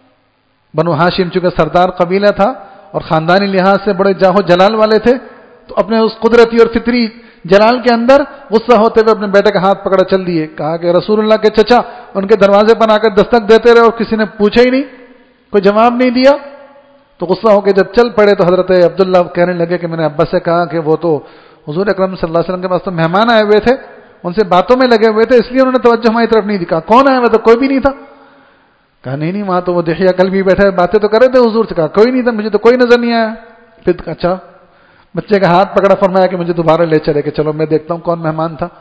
Speaker 1: بنو ہاشم چونکہ سردار قبیلہ تھا اور خاندانی لحاظ سے بڑے جاہو جلال والے تھے، تو اپنے اس قدرتی اور فطری جلال کے اندر غصہ ہوتے ہوئے اپنے بیٹے کا ہاتھ پکڑا چل دیے. کہا کہ رسول اللہ کے چچا ان کے دروازے پر آ کر دستک دیتے رہے اور کسی نے پوچھا ہی نہیں، کوئی جواب نہیں دیا. تو غصہ ہو کے جب چل پڑے تو حضرت عبداللہ کہنے لگے کہ میں نے ابا سے کہا کہ وہ تو حضور اکرم صلی اللہ علیہ وسلم کے پاس تو مہمان آئے ہوئے تھے، ان سے باتوں میں لگے ہوئے تھے، اس لیے انہوں نے توجہ ہماری طرف نہیں دکھا. کون آیا ہوا تھا؟ کوئی بھی نہیں تھا. کہا نہیں نہیں وہاں تو وہ دحیہ کلبی بیٹھے باتیں تو کرے تھے حضور سے. کہا کوئی نہیں تھا، مجھے تو کوئی نظر نہیں آیا. پھر اچھا بچے کا ہاتھ پکڑا، فرمایا کہ مجھے دوبارہ لے چلے کہ چلو میں دیکھتا ہوں کون مہمان تھا.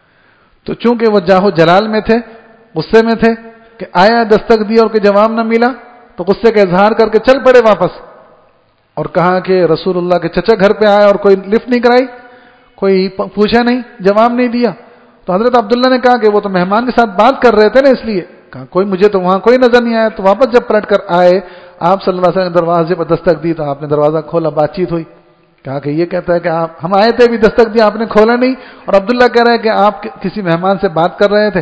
Speaker 1: تو چونکہ وہ جاہو جلال میں تھے، غصے میں تھے کہ آیا دستک دی اور کوئی جواب نہ ملا، تو غصے کا اظہار کر کے چل پڑے واپس اور کہا کہ رسول اللہ کے چچا گھر پہ آئے اور کوئی لفٹ نہیں کرائی، کوئی پوچھا نہیں، جواب نہیں دیا. تو حضرت عبداللہ نے کہا کہ وہ تو مہمان کے ساتھ بات کر رہے تھے نا، اس لیے. کہا کوئی مجھے تو وہاں کوئی نظر نہیں آیا. تو واپس جب پلٹ کر آئے آپ صلی اللہ علیہ وسلم نے دروازے پر دستک دی تو آپ نے دروازہ کھولا، بات چیت ہوئی. کہا کہ یہ کہتا ہے کہ آپ ہم آئے تھے بھی دستک دی، آپ نے کھولا نہیں، اور عبداللہ کہہ رہے ہیں کہ آپ کسی مہمان سے بات کر رہے تھے،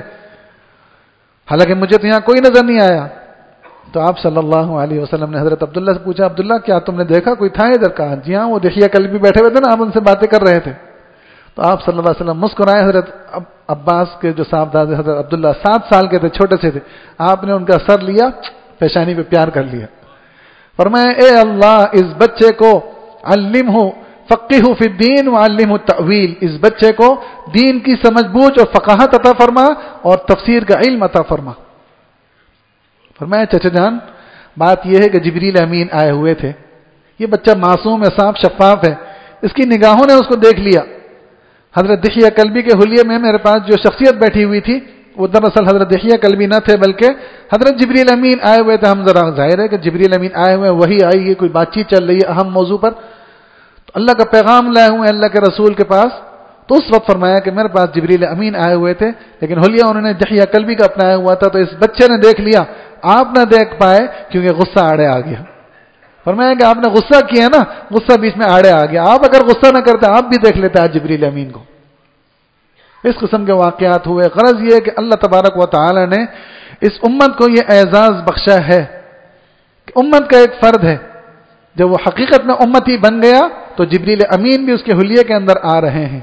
Speaker 1: حالانکہ مجھے تو یہاں کوئی نظر نہیں آیا. تو آپ صلی اللہ علیہ وسلم نے حضرت عبداللہ سے پوچھا عبداللہ کیا تم نے دیکھا کوئی تھا ادھر؟ کہا جی ہاں وہ دحیہ کلبی بیٹھے ہوئے تھے نا، آپ ان سے باتیں کر رہے تھے. تو آپ صلی اللہ علیہ وسلم مسکرائے. حضرت عباس کے جو صاحبزادے حضرت عبداللہ سات سال کے تھے، چھوٹے سے تھے، آپ نے ان کا سر لیا، پیشانی پہ پیار کر لیا. فرمایا اے اللہ اس بچے کو علمہ فقیہ فی الدین وعلمہ التأویل، اس بچے کو دین کی سمجھ بوجھ اور فقاہت عطا فرما اور تفسیر کا علم عطا فرما. فرمایا چچا جان بات یہ ہے کہ جبریل امین آئے ہوئے تھے، یہ بچہ معصوم ہے، صاف شفاف ہے، اس کی نگاہوں نے اس کو دیکھ لیا. حضرت دحیہ کلبی کے حلیے میں میرے پاس جو شخصیت بیٹھی ہوئی تھی وہ دراصل حضرت دحیہ کلبی نہ تھے بلکہ حضرت جبریل امین آئے ہوئے تھے. ہم ذرا ظاہر ہے کہ جبریل امین آئے ہوئے، وہی آئی ہے، کوئی بات چیت چل رہی ہے اہم موضوع پر، تو اللہ کا پیغام لائے ہوئے اللہ کے رسول کے پاس. تو اس وقت فرمایا کہ میرے پاس جبریل امین آئے ہوئے تھے، لیکن حلیہ انہوں نے دحیہ کلبی کا اپنایا ہوا تھا، تو اس بچے نے دیکھ لیا، آپ نہ دیکھ پائے کیونکہ غصہ آڑے آ گیا. فرمایا کہ آپ نے غصہ کیا نا، غصہ بیچ میں آڑے آ گیا، آپ اگر غصہ نہ کرتے آپ بھی دیکھ لیتے آج جبریل امین کو۔ اس قسم کے واقعات ہوئے۔ غرض یہ کہ اللہ تبارک و تعالی نے اس امت کو یہ اعزاز بخشا ہے کہ امت کا ایک فرد ہے، جب وہ حقیقت میں امتی بن گیا تو جبریل امین بھی اس کے حلیے کے اندر آ رہے ہیں۔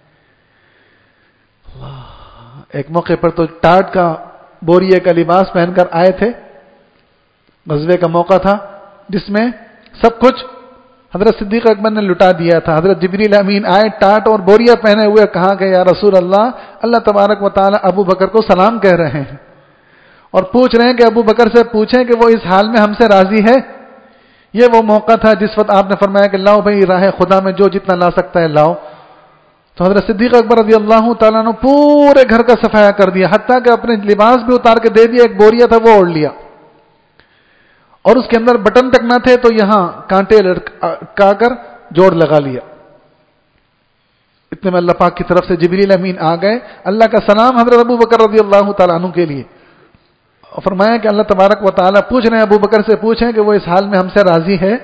Speaker 1: ایک موقع پر تو ٹاٹ کا بوریے کا لباس پہن کر آئے تھے، غزوے کا موقع تھا جس میں سب کچھ حضرت صدیق اکبر نے لٹا دیا تھا۔ حضرت جبریل امین آئے ٹاٹ اور بوریا پہنے ہوئے، کہا کہ یا رسول اللہ، اللہ تبارک و تعالی ابو بکر کو سلام کہہ رہے ہیں اور پوچھ رہے ہیں کہ ابو بکر سے پوچھیں کہ وہ اس حال میں ہم سے راضی ہے۔ یہ وہ موقع تھا جس وقت آپ نے فرمایا کہ لاؤ بھائی، راہ خدا میں جو جتنا لا سکتا ہے لاؤ۔ تو حضرت صدیق اکبر رضی اللہ تعالیٰ نے پورے گھر کا صفایا کر دیا، حتیٰ کہ اپنے لباس بھی اتار کے دے دیا، ایک بوریا تھا وہ اوڑھ لیا، اور اس کے اندر بٹن تک نہ تھے تو یہاں کانٹے لٹکا کر جوڑ لگا لیا۔ اتنے میں اللہ پاک کی طرف سے جبریل امین آ گئے، اللہ کا سلام حضرت ابو بکر رضی اللہ تعالیٰ عنہ کے لیے، اور فرمایا کہ اللہ تبارک و تعالیٰ پوچھ رہے ہیں ابو بکر سے پوچھیں کہ وہ اس حال میں ہم سے راضی ہے۔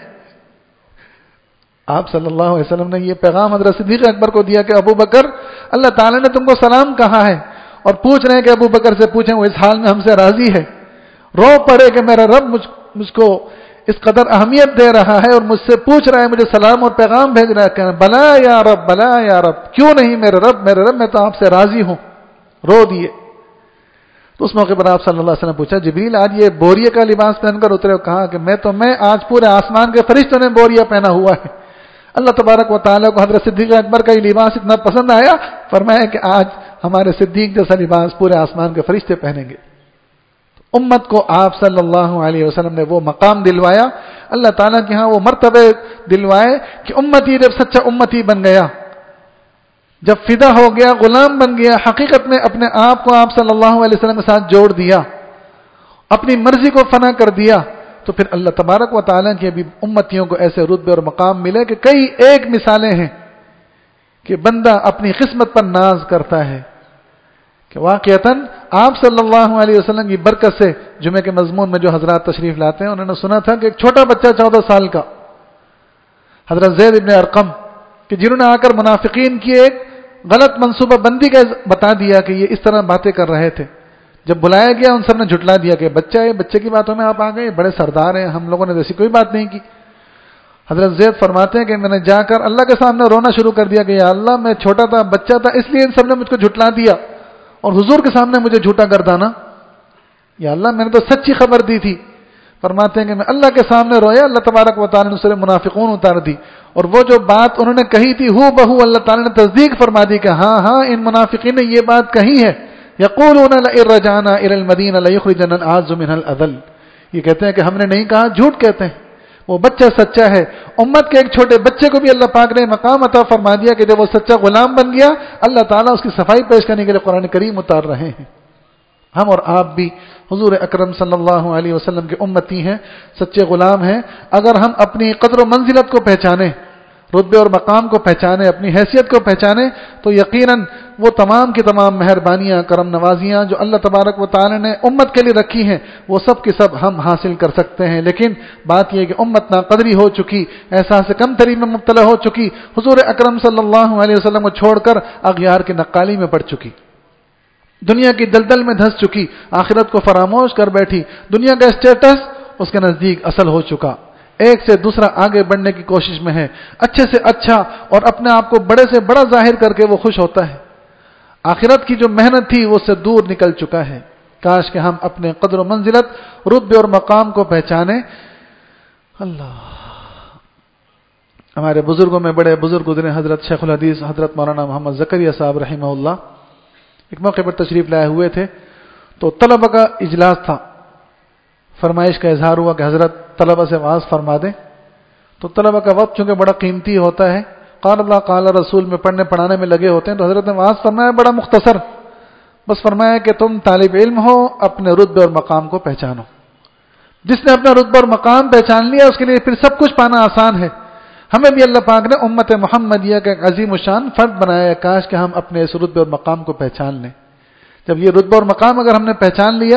Speaker 1: آپ صلی اللہ علیہ وسلم نے یہ پیغام حضرت صدیق اکبر کو دیا کہ ابو بکر، اللہ تعالیٰ نے تم کو سلام کہا ہے اور پوچھ رہے ہیں کہ ابو بکر سے پوچھیں وہ اس حال میں ہم سے راضی ہے۔ رو پڑے کہ میرا رب مجھ, مجھ کو اس قدر اہمیت دے رہا ہے اور مجھ سے پوچھ رہا ہے، مجھے سلام اور پیغام بھیج رہا ہے کہ بلا یا رب، بلا یا رب، کیوں نہیں میرے رب، میرے رب میں تو آپ سے راضی ہوں۔ رو دیے۔ تو اس موقع پر آپ صلی اللہ علیہ وسلم نے پوچھا جبریل آج یہ بوریے کا لباس پہن کر اترے ہو؟ کہا کہ میں تو میں آج پورے آسمان کے فرشتوں نے بوریا پہنا ہوا ہے۔ اللہ تبارک و تعالیٰ کو حضرت صدیق اکبر کا یہ لباس اتنا پسند آیا، فرمایا کہ آج ہمارے صدیق جیسا لباس پورے آسمان کے فرشتے پہنیں گے۔ امت کو آپ صلی اللہ علیہ وسلم نے وہ مقام دلوایا، اللہ تعالیٰ کے ہاں وہ مرتبے دلوائے کہ امتی جب سچا امتی بن گیا، جب فدا ہو گیا، غلام بن گیا، حقیقت میں اپنے آپ کو آپ صلی اللہ علیہ وسلم کے ساتھ جوڑ دیا، اپنی مرضی کو فنا کر دیا، تو پھر اللہ تبارک و تعالیٰ کی ابھی امتیوں کو ایسے رتبے اور مقام ملے کہ کئی ایک مثالیں ہیں کہ بندہ اپنی قسمت پر ناز کرتا ہے کہ واقعتاً آپ صلی اللہ علیہ وسلم کی برکت سے جمعے کے مضمون میں جو حضرات تشریف لاتے ہیں انہوں نے سنا تھا کہ ایک چھوٹا بچہ چودہ سال کا حضرت زید ابن ارقم کہ جنہوں نے آ کر منافقین کی ایک غلط منصوبہ بندی کا بتا دیا کہ یہ اس طرح باتیں کر رہے تھے، جب بلایا گیا ان سب نے جھٹلا دیا کہ بچہ ہے، بچے کی باتوں میں آپ آ گئے، بڑے سردار ہیں، ہم لوگوں نے ایسی کوئی بات نہیں کی۔ حضرت زید فرماتے ہیں کہ میں نے جا کر اللہ کے سامنے رونا شروع کر دیا کہ یا اللہ میں چھوٹا تھا، بچہ تھا، اس لیے ان سب نے مجھ کو جھٹلا دیا اور حضور کے سامنے مجھے جھوٹا گردانا، یا اللہ میں نے تو سچی خبر دی تھی۔ فرماتے ہیں کہ میں اللہ کے سامنے رویا، اللہ تبارک و تعالیٰ نے سورہ منافقون اتار دی، اور وہ جو بات انہوں نے کہی تھی ہو بہو اللہ تعالیٰ نے تصدیق فرما دی کہ ہاں ہاں ان منافقین نے یہ بات کہی ہے، یقولون لئن رجعنا الى المدینہ لیخرجن الاعز منها الاذل، یہ کہتے ہیں کہ ہم نے نہیں کہا، جھوٹ کہتے ہیں۔ وہ بچہ سچا ہے، امت کے ایک چھوٹے بچے کو بھی اللہ پاک نے مقام عطا فرما دیا کہ جب وہ سچا غلام بن گیا، اللہ تعالیٰ اس کی صفائی پیش کرنے کے لیے قرآن کریم اتار رہے ہیں۔ ہم اور آپ بھی حضور اکرم صلی اللہ علیہ وسلم کے امتی ہیں، سچے غلام ہیں۔ اگر ہم اپنی قدر و منزلت کو پہچانیں، رتبے اور مقام کو پہچانیں، اپنی حیثیت کو پہچانیں، تو یقیناً وہ تمام کی تمام مہربانیاں، کرم نوازیاں جو اللہ تبارک و تعالی نے امت کے لیے رکھی ہیں، وہ سب کی سب ہم حاصل کر سکتے ہیں۔ لیکن بات یہ کہ امت ناقدری ہو چکی، احساس کم تری میں مبتلا ہو چکی، حضور اکرم صلی اللہ علیہ وسلم کو چھوڑ کر اغیار کی نقالی میں پڑ چکی، دنیا کی دلدل میں دھس چکی، آخرت کو فراموش کر بیٹھی، دنیا کا اسٹیٹس اس کے نزدیک اصل ہو چکا، ایک سے دوسرا آگے بڑھنے کی کوشش میں ہے، اچھے سے اچھا اور اپنے آپ کو بڑے سے بڑا ظاہر کر کے وہ خوش ہوتا ہے، آخرت کی جو محنت تھی وہ اس سے دور نکل چکا ہے۔ کاش کہ ہم اپنے قدر و منزلت، رتبے اور مقام کو پہچانیں۔ اللہ، ہمارے بزرگوں میں بڑے بزرگ گزرے حضرت شیخ الحدیث حضرت مولانا محمد زکریا صاحب رحمہ اللہ، ایک موقع پر تشریف لائے ہوئے تھے تو طلبہ کا اجلاس تھا، فرمائش کا اظہار ہوا کہ حضرت طلبہ سے وعظ فرما دیں، تو طلبہ کا وقت چونکہ بڑا قیمتی ہوتا ہے، قال اللہ قال رسول میں پڑھنے پڑھانے میں لگے ہوتے ہیں، تو حضرت نے وعظ فرمایا بڑا مختصر، بس فرمایا کہ تم طالب علم ہو، اپنے رتبے اور مقام کو پہچانو۔ جس نے اپنا رتبہ اور مقام پہچان لیا اس کے لیے پھر سب کچھ پانا آسان ہے۔ ہمیں بھی اللہ پاک نے امت محمدیہ کا ایک عظیم الشان فرد بنایا ہے، کاش کہ ہم اپنے اس رتبے اور مقام کو پہچان لیں۔ جب یہ رتبہ اور مقام اگر ہم نے پہچان لیا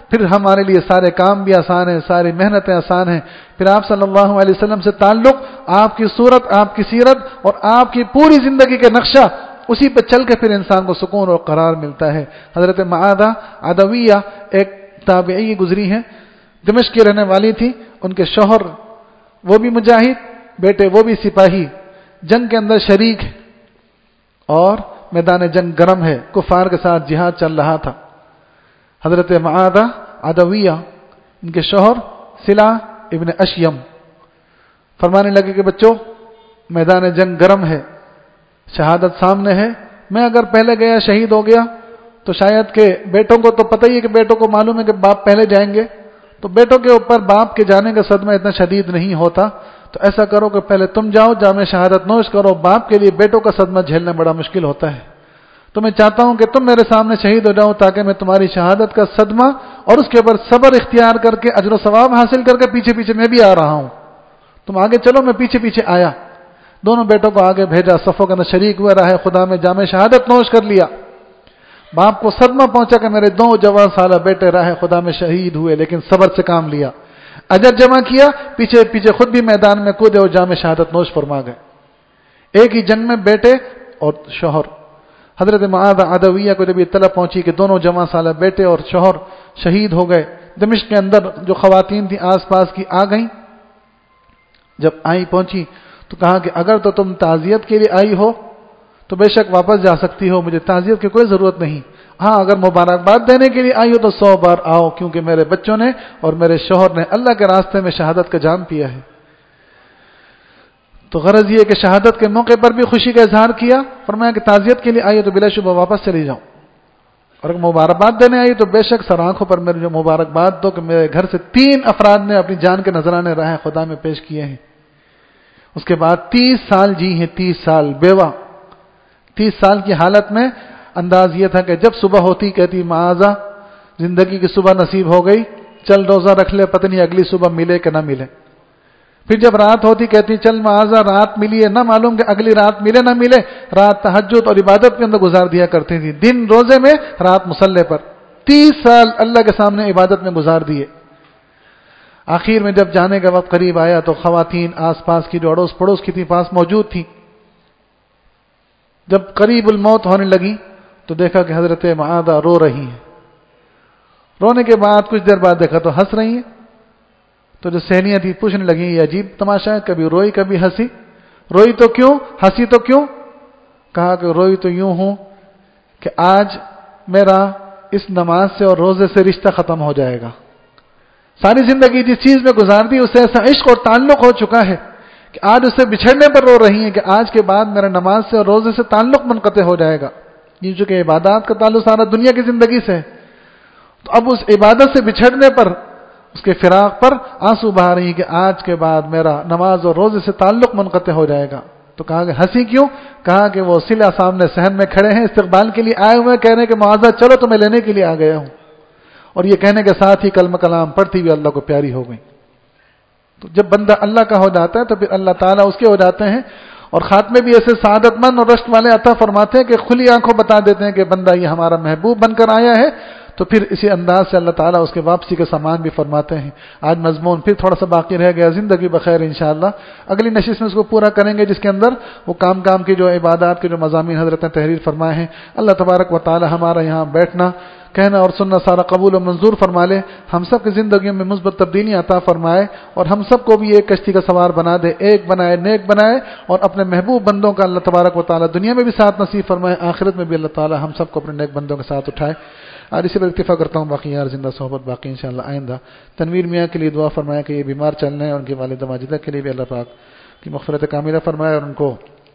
Speaker 1: پھر ہمارے لیے سارے کام بھی آسان ہیں، ساری محنتیں آسان ہیں. پھر آپ صلی اللہ علیہ وسلم سے تعلق، آپ کی صورت، آپ کی سیرت اور آپ کی پوری زندگی کا نقشہ، اسی پہ چل کے پھر انسان کو سکون اور قرار ملتا ہے. حضرت معاذہ عدویہ ایک تابعی گزری ہیں، دمشق کی رہنے والی تھی. ان کے شوہر وہ بھی مجاہد، بیٹے وہ بھی سپاہی، جنگ کے اندر شریک ہے اور میدان جنگ گرم ہے، کفار کے ساتھ جہاد چل رہا تھا. حضرت معاذہ عدویہ، ان کے شوہر صلہ ابن اشیم فرمانے لگے کہ بچوں میدان جنگ گرم ہے، شہادت سامنے ہے، میں اگر پہلے گیا شہید ہو گیا تو شاید کہ بیٹوں کو تو پتہ ہی ہے کہ بیٹوں کو معلوم ہے کہ باپ پہلے جائیں گے، تو بیٹوں کے اوپر باپ کے جانے کا صدمہ اتنا شدید نہیں ہوتا، تو ایسا کرو کہ پہلے تم جاؤ، جامع شہادت نوش کرو. باپ کے لیے بیٹوں کا صدمہ جھیلنا بڑا مشکل ہوتا ہے، تو میں چاہتا ہوں کہ تم میرے سامنے شہید ہو جاؤ تاکہ میں تمہاری شہادت کا صدمہ اور اس کے اوپر صبر اختیار کر کے اجر و ثواب حاصل کر کے پیچھے پیچھے میں بھی آ رہا ہوں، تم آگے چلو، میں پیچھے پیچھے آیا. دونوں بیٹوں کو آگے بھیجا، صفوں کے اندر شریک ہوئے، راہ خدا میں جامع شہادت نوش کر لیا. باپ کو صدمہ پہنچا کہ میرے دو جوان سالہ بیٹے راہ خدا میں شہید ہوئے، لیکن صبر سے کام لیا، اجر جمع کیا، پیچھے پیچھے خود بھی میدان میں کودے اور جامع شہادت نوش فرما گئے. ایک ہی جنگ میں بیٹے اور شوہر. حضرت معاذ عدویہ کو جب اطلاع پہنچی کہ دونوں جوان سالہ بیٹے اور شوہر شہید ہو گئے، دمشق کے اندر جو خواتین تھیں آس پاس کی آ گئیں. جب آئی پہنچی تو کہا کہ اگر تو تم تعزیت کے لیے آئی ہو تو بے شک واپس جا سکتی ہو، مجھے تعزیت کی کوئی ضرورت نہیں. ہاں اگر مبارکباد دینے کے لیے آئی ہو تو سو بار آؤ، کیونکہ میرے بچوں نے اور میرے شوہر نے اللہ کے راستے میں شہادت کا جام پیا ہے. تو غرض یہ کہ شہادت کے موقع پر بھی خوشی کا اظہار کیا. فرمایا کہ تعزیت کے لیے آئی ہو تو بلا شبہ واپس چلی جاؤں، اور اگر مبارکباد دینے آئی تو بے شک سر آنکھوں پر میرے جو مبارکباد دو کہ میرے گھر سے تین افراد نے اپنی جان کے نذرانے راہ خدا میں پیش کیے ہیں. اس کے بعد تیس سال جی ہیں، تیس سال بیوہ. تیس سال کی حالت میں انداز یہ تھا کہ جب صبح ہوتی کہتی معاذہ زندگی کی صبح نصیب ہو گئی، چل روزہ رکھ لے، پتہ نہیں اگلی صبح ملے کہ نہ ملے. پھر جب رات ہوتی کہتی چل معاذہ رات ملی ہے، نہ معلوم کہ اگلی رات ملے نہ ملے. رات تہجد اور عبادت کے اندر گزار دیا کرتی تھی، دن روزے میں، رات مصلے پر. تیس سال اللہ کے سامنے عبادت میں گزار دیے. آخر میں جب جانے کا وقت قریب آیا تو خواتین آس پاس کی جو اڑوس پڑوس کی تھی پاس موجود تھی. جب قریب الموت ہونے لگی تو دیکھا کہ حضرت معاذہ رو رہی ہیں. رونے کے بعد کچھ دیر بعد دیکھا تو ہنس رہی ہیں. تو جو سہیلیاں تھی پوچھنے لگیں یہ عجیب تماشا ہے، کبھی روئی کبھی ہنسی، روئی تو کیوں، ہنسی تو کیوں؟ کہا کہ روئی تو یوں ہوں کہ آج میرا اس نماز سے اور روزے سے رشتہ ختم ہو جائے گا. ساری زندگی جس چیز میں گزار دی اس سے ایسا عشق اور تعلق ہو چکا ہے کہ آج اس سے بچھڑنے پر رو رہی ہیں کہ آج کے بعد میرا نماز سے اور روزے سے تعلق منقطع ہو جائے گا. یہ جو کہ عبادات کا تعلق سارا دنیا کی زندگی سے ہے، تو اب اس عبادت سے بچھڑنے پر، اس کے فراق پر آنسو بہا رہی ہیں کہ آج کے بعد میرا نماز اور روزے سے تعلق منقطع ہو جائے گا. تو کہا کہ ہنسی کیوں؟ کہا کہ وہ صلہ سامنے صحن میں کھڑے ہیں، استقبال کے لیے آئے ہوئے، کہہ رہے ہیں کہ معاذہ چلو تو میں لینے کے لیے آ گیا ہوں. اور یہ کہنے کے ساتھ ہی کلمہ کلام پڑھتی ہوئی اللہ کو پیاری ہو گئی. تو جب بندہ اللہ کا ہو جاتا ہے تو پھر اللہ تعالیٰ اس کے ہو جاتے ہیں، اور خاتمے بھی ایسے سعادت مند اور رشت والے عطا فرماتے ہیں کہ کھلی آنکھوں بتا دیتے ہیں کہ بندہ یہ ہمارا محبوب بن کر آیا ہے. تو پھر اسی انداز سے اللہ تعالیٰ اس کے واپسی کے سامان بھی فرماتے ہیں. آج مضمون پھر تھوڑا سا باقی رہ گیا، زندگی بخیر انشاءاللہ اگلی نشست میں اس کو پورا کریں گے، جس کے اندر وہ کام کام کی جو عبادات کے جو مضامین حضرت نے تحریر فرمائے ہیں. اللہ تبارک و تعالی ہمارا یہاں بیٹھنا، کہنا اور سننا سارا قبول و منظور فرما لے. ہم سب کی زندگیوں میں مثبت تبدیلی عطا فرمائے، اور ہم سب کو بھی ایک کشتی کا سوار بنا دے، ایک بنائے، نیک بنائے، اور اپنے محبوب بندوں کا اللہ تبارک و تعالی دنیا میں بھی ساتھ نصیب فرمائے، آخرت میں بھی اللہ تعالی ہم سب کو اپنے نیک بندوں کے ساتھ اٹھائے. اور اسی پر اکتفا کرتا ہوں، باقی یار زندہ صحبت باقی انشاءاللہ آئندہ. تنویر میاں کے لیے دعا فرمایا کہ یہ بیمار چل رہے ہیں، اور ان کی والدہ ماجدہ کے لیے بھی اللہ پاک کی مغفرت کاملہ فرمائے، اور ان کو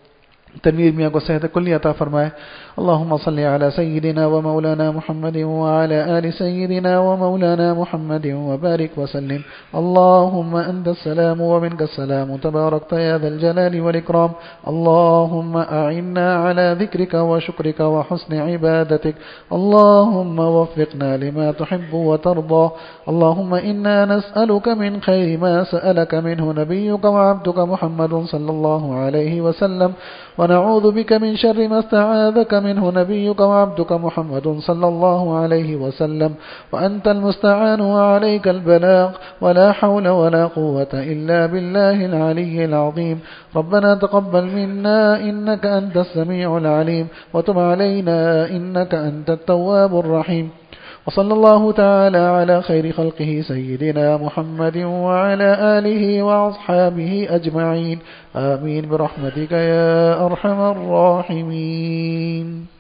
Speaker 1: تنویر میاں کو صحت کلی عطا فرمائے. اللهم صل على سيدنا ومولانا محمد وعلى آل سيدنا ومولانا محمد وبارك وسلم. اللهم أنت السلام ومنك السلام، تباركت يا ذا الجلال والإكرام. اللهم أعنا على ذكرك وشكرك وحسن عبادتك. اللهم وفقنا لما تحب وترضى. اللهم إنا نسألك من خير ما سألك منه نبيك وعبدك محمد صلى الله عليه وسلم، ونعوذ بك من شر ما استعاذك منه نبيك وعبدك محمد صلى الله عليه وسلم، وأنت المستعان وعليك البلاغ، ولا حول ولا قوة إلا بالله العلي العظيم. ربنا تقبل منا إنك أنت السميع العليم، وتب علينا إنك أنت التواب الرحيم. وصلى الله تعالى على خير خلقه سيدنا محمد وعلى آله وأصحابه أجمعين، آمين برحمتك يا أرحم الراحمين.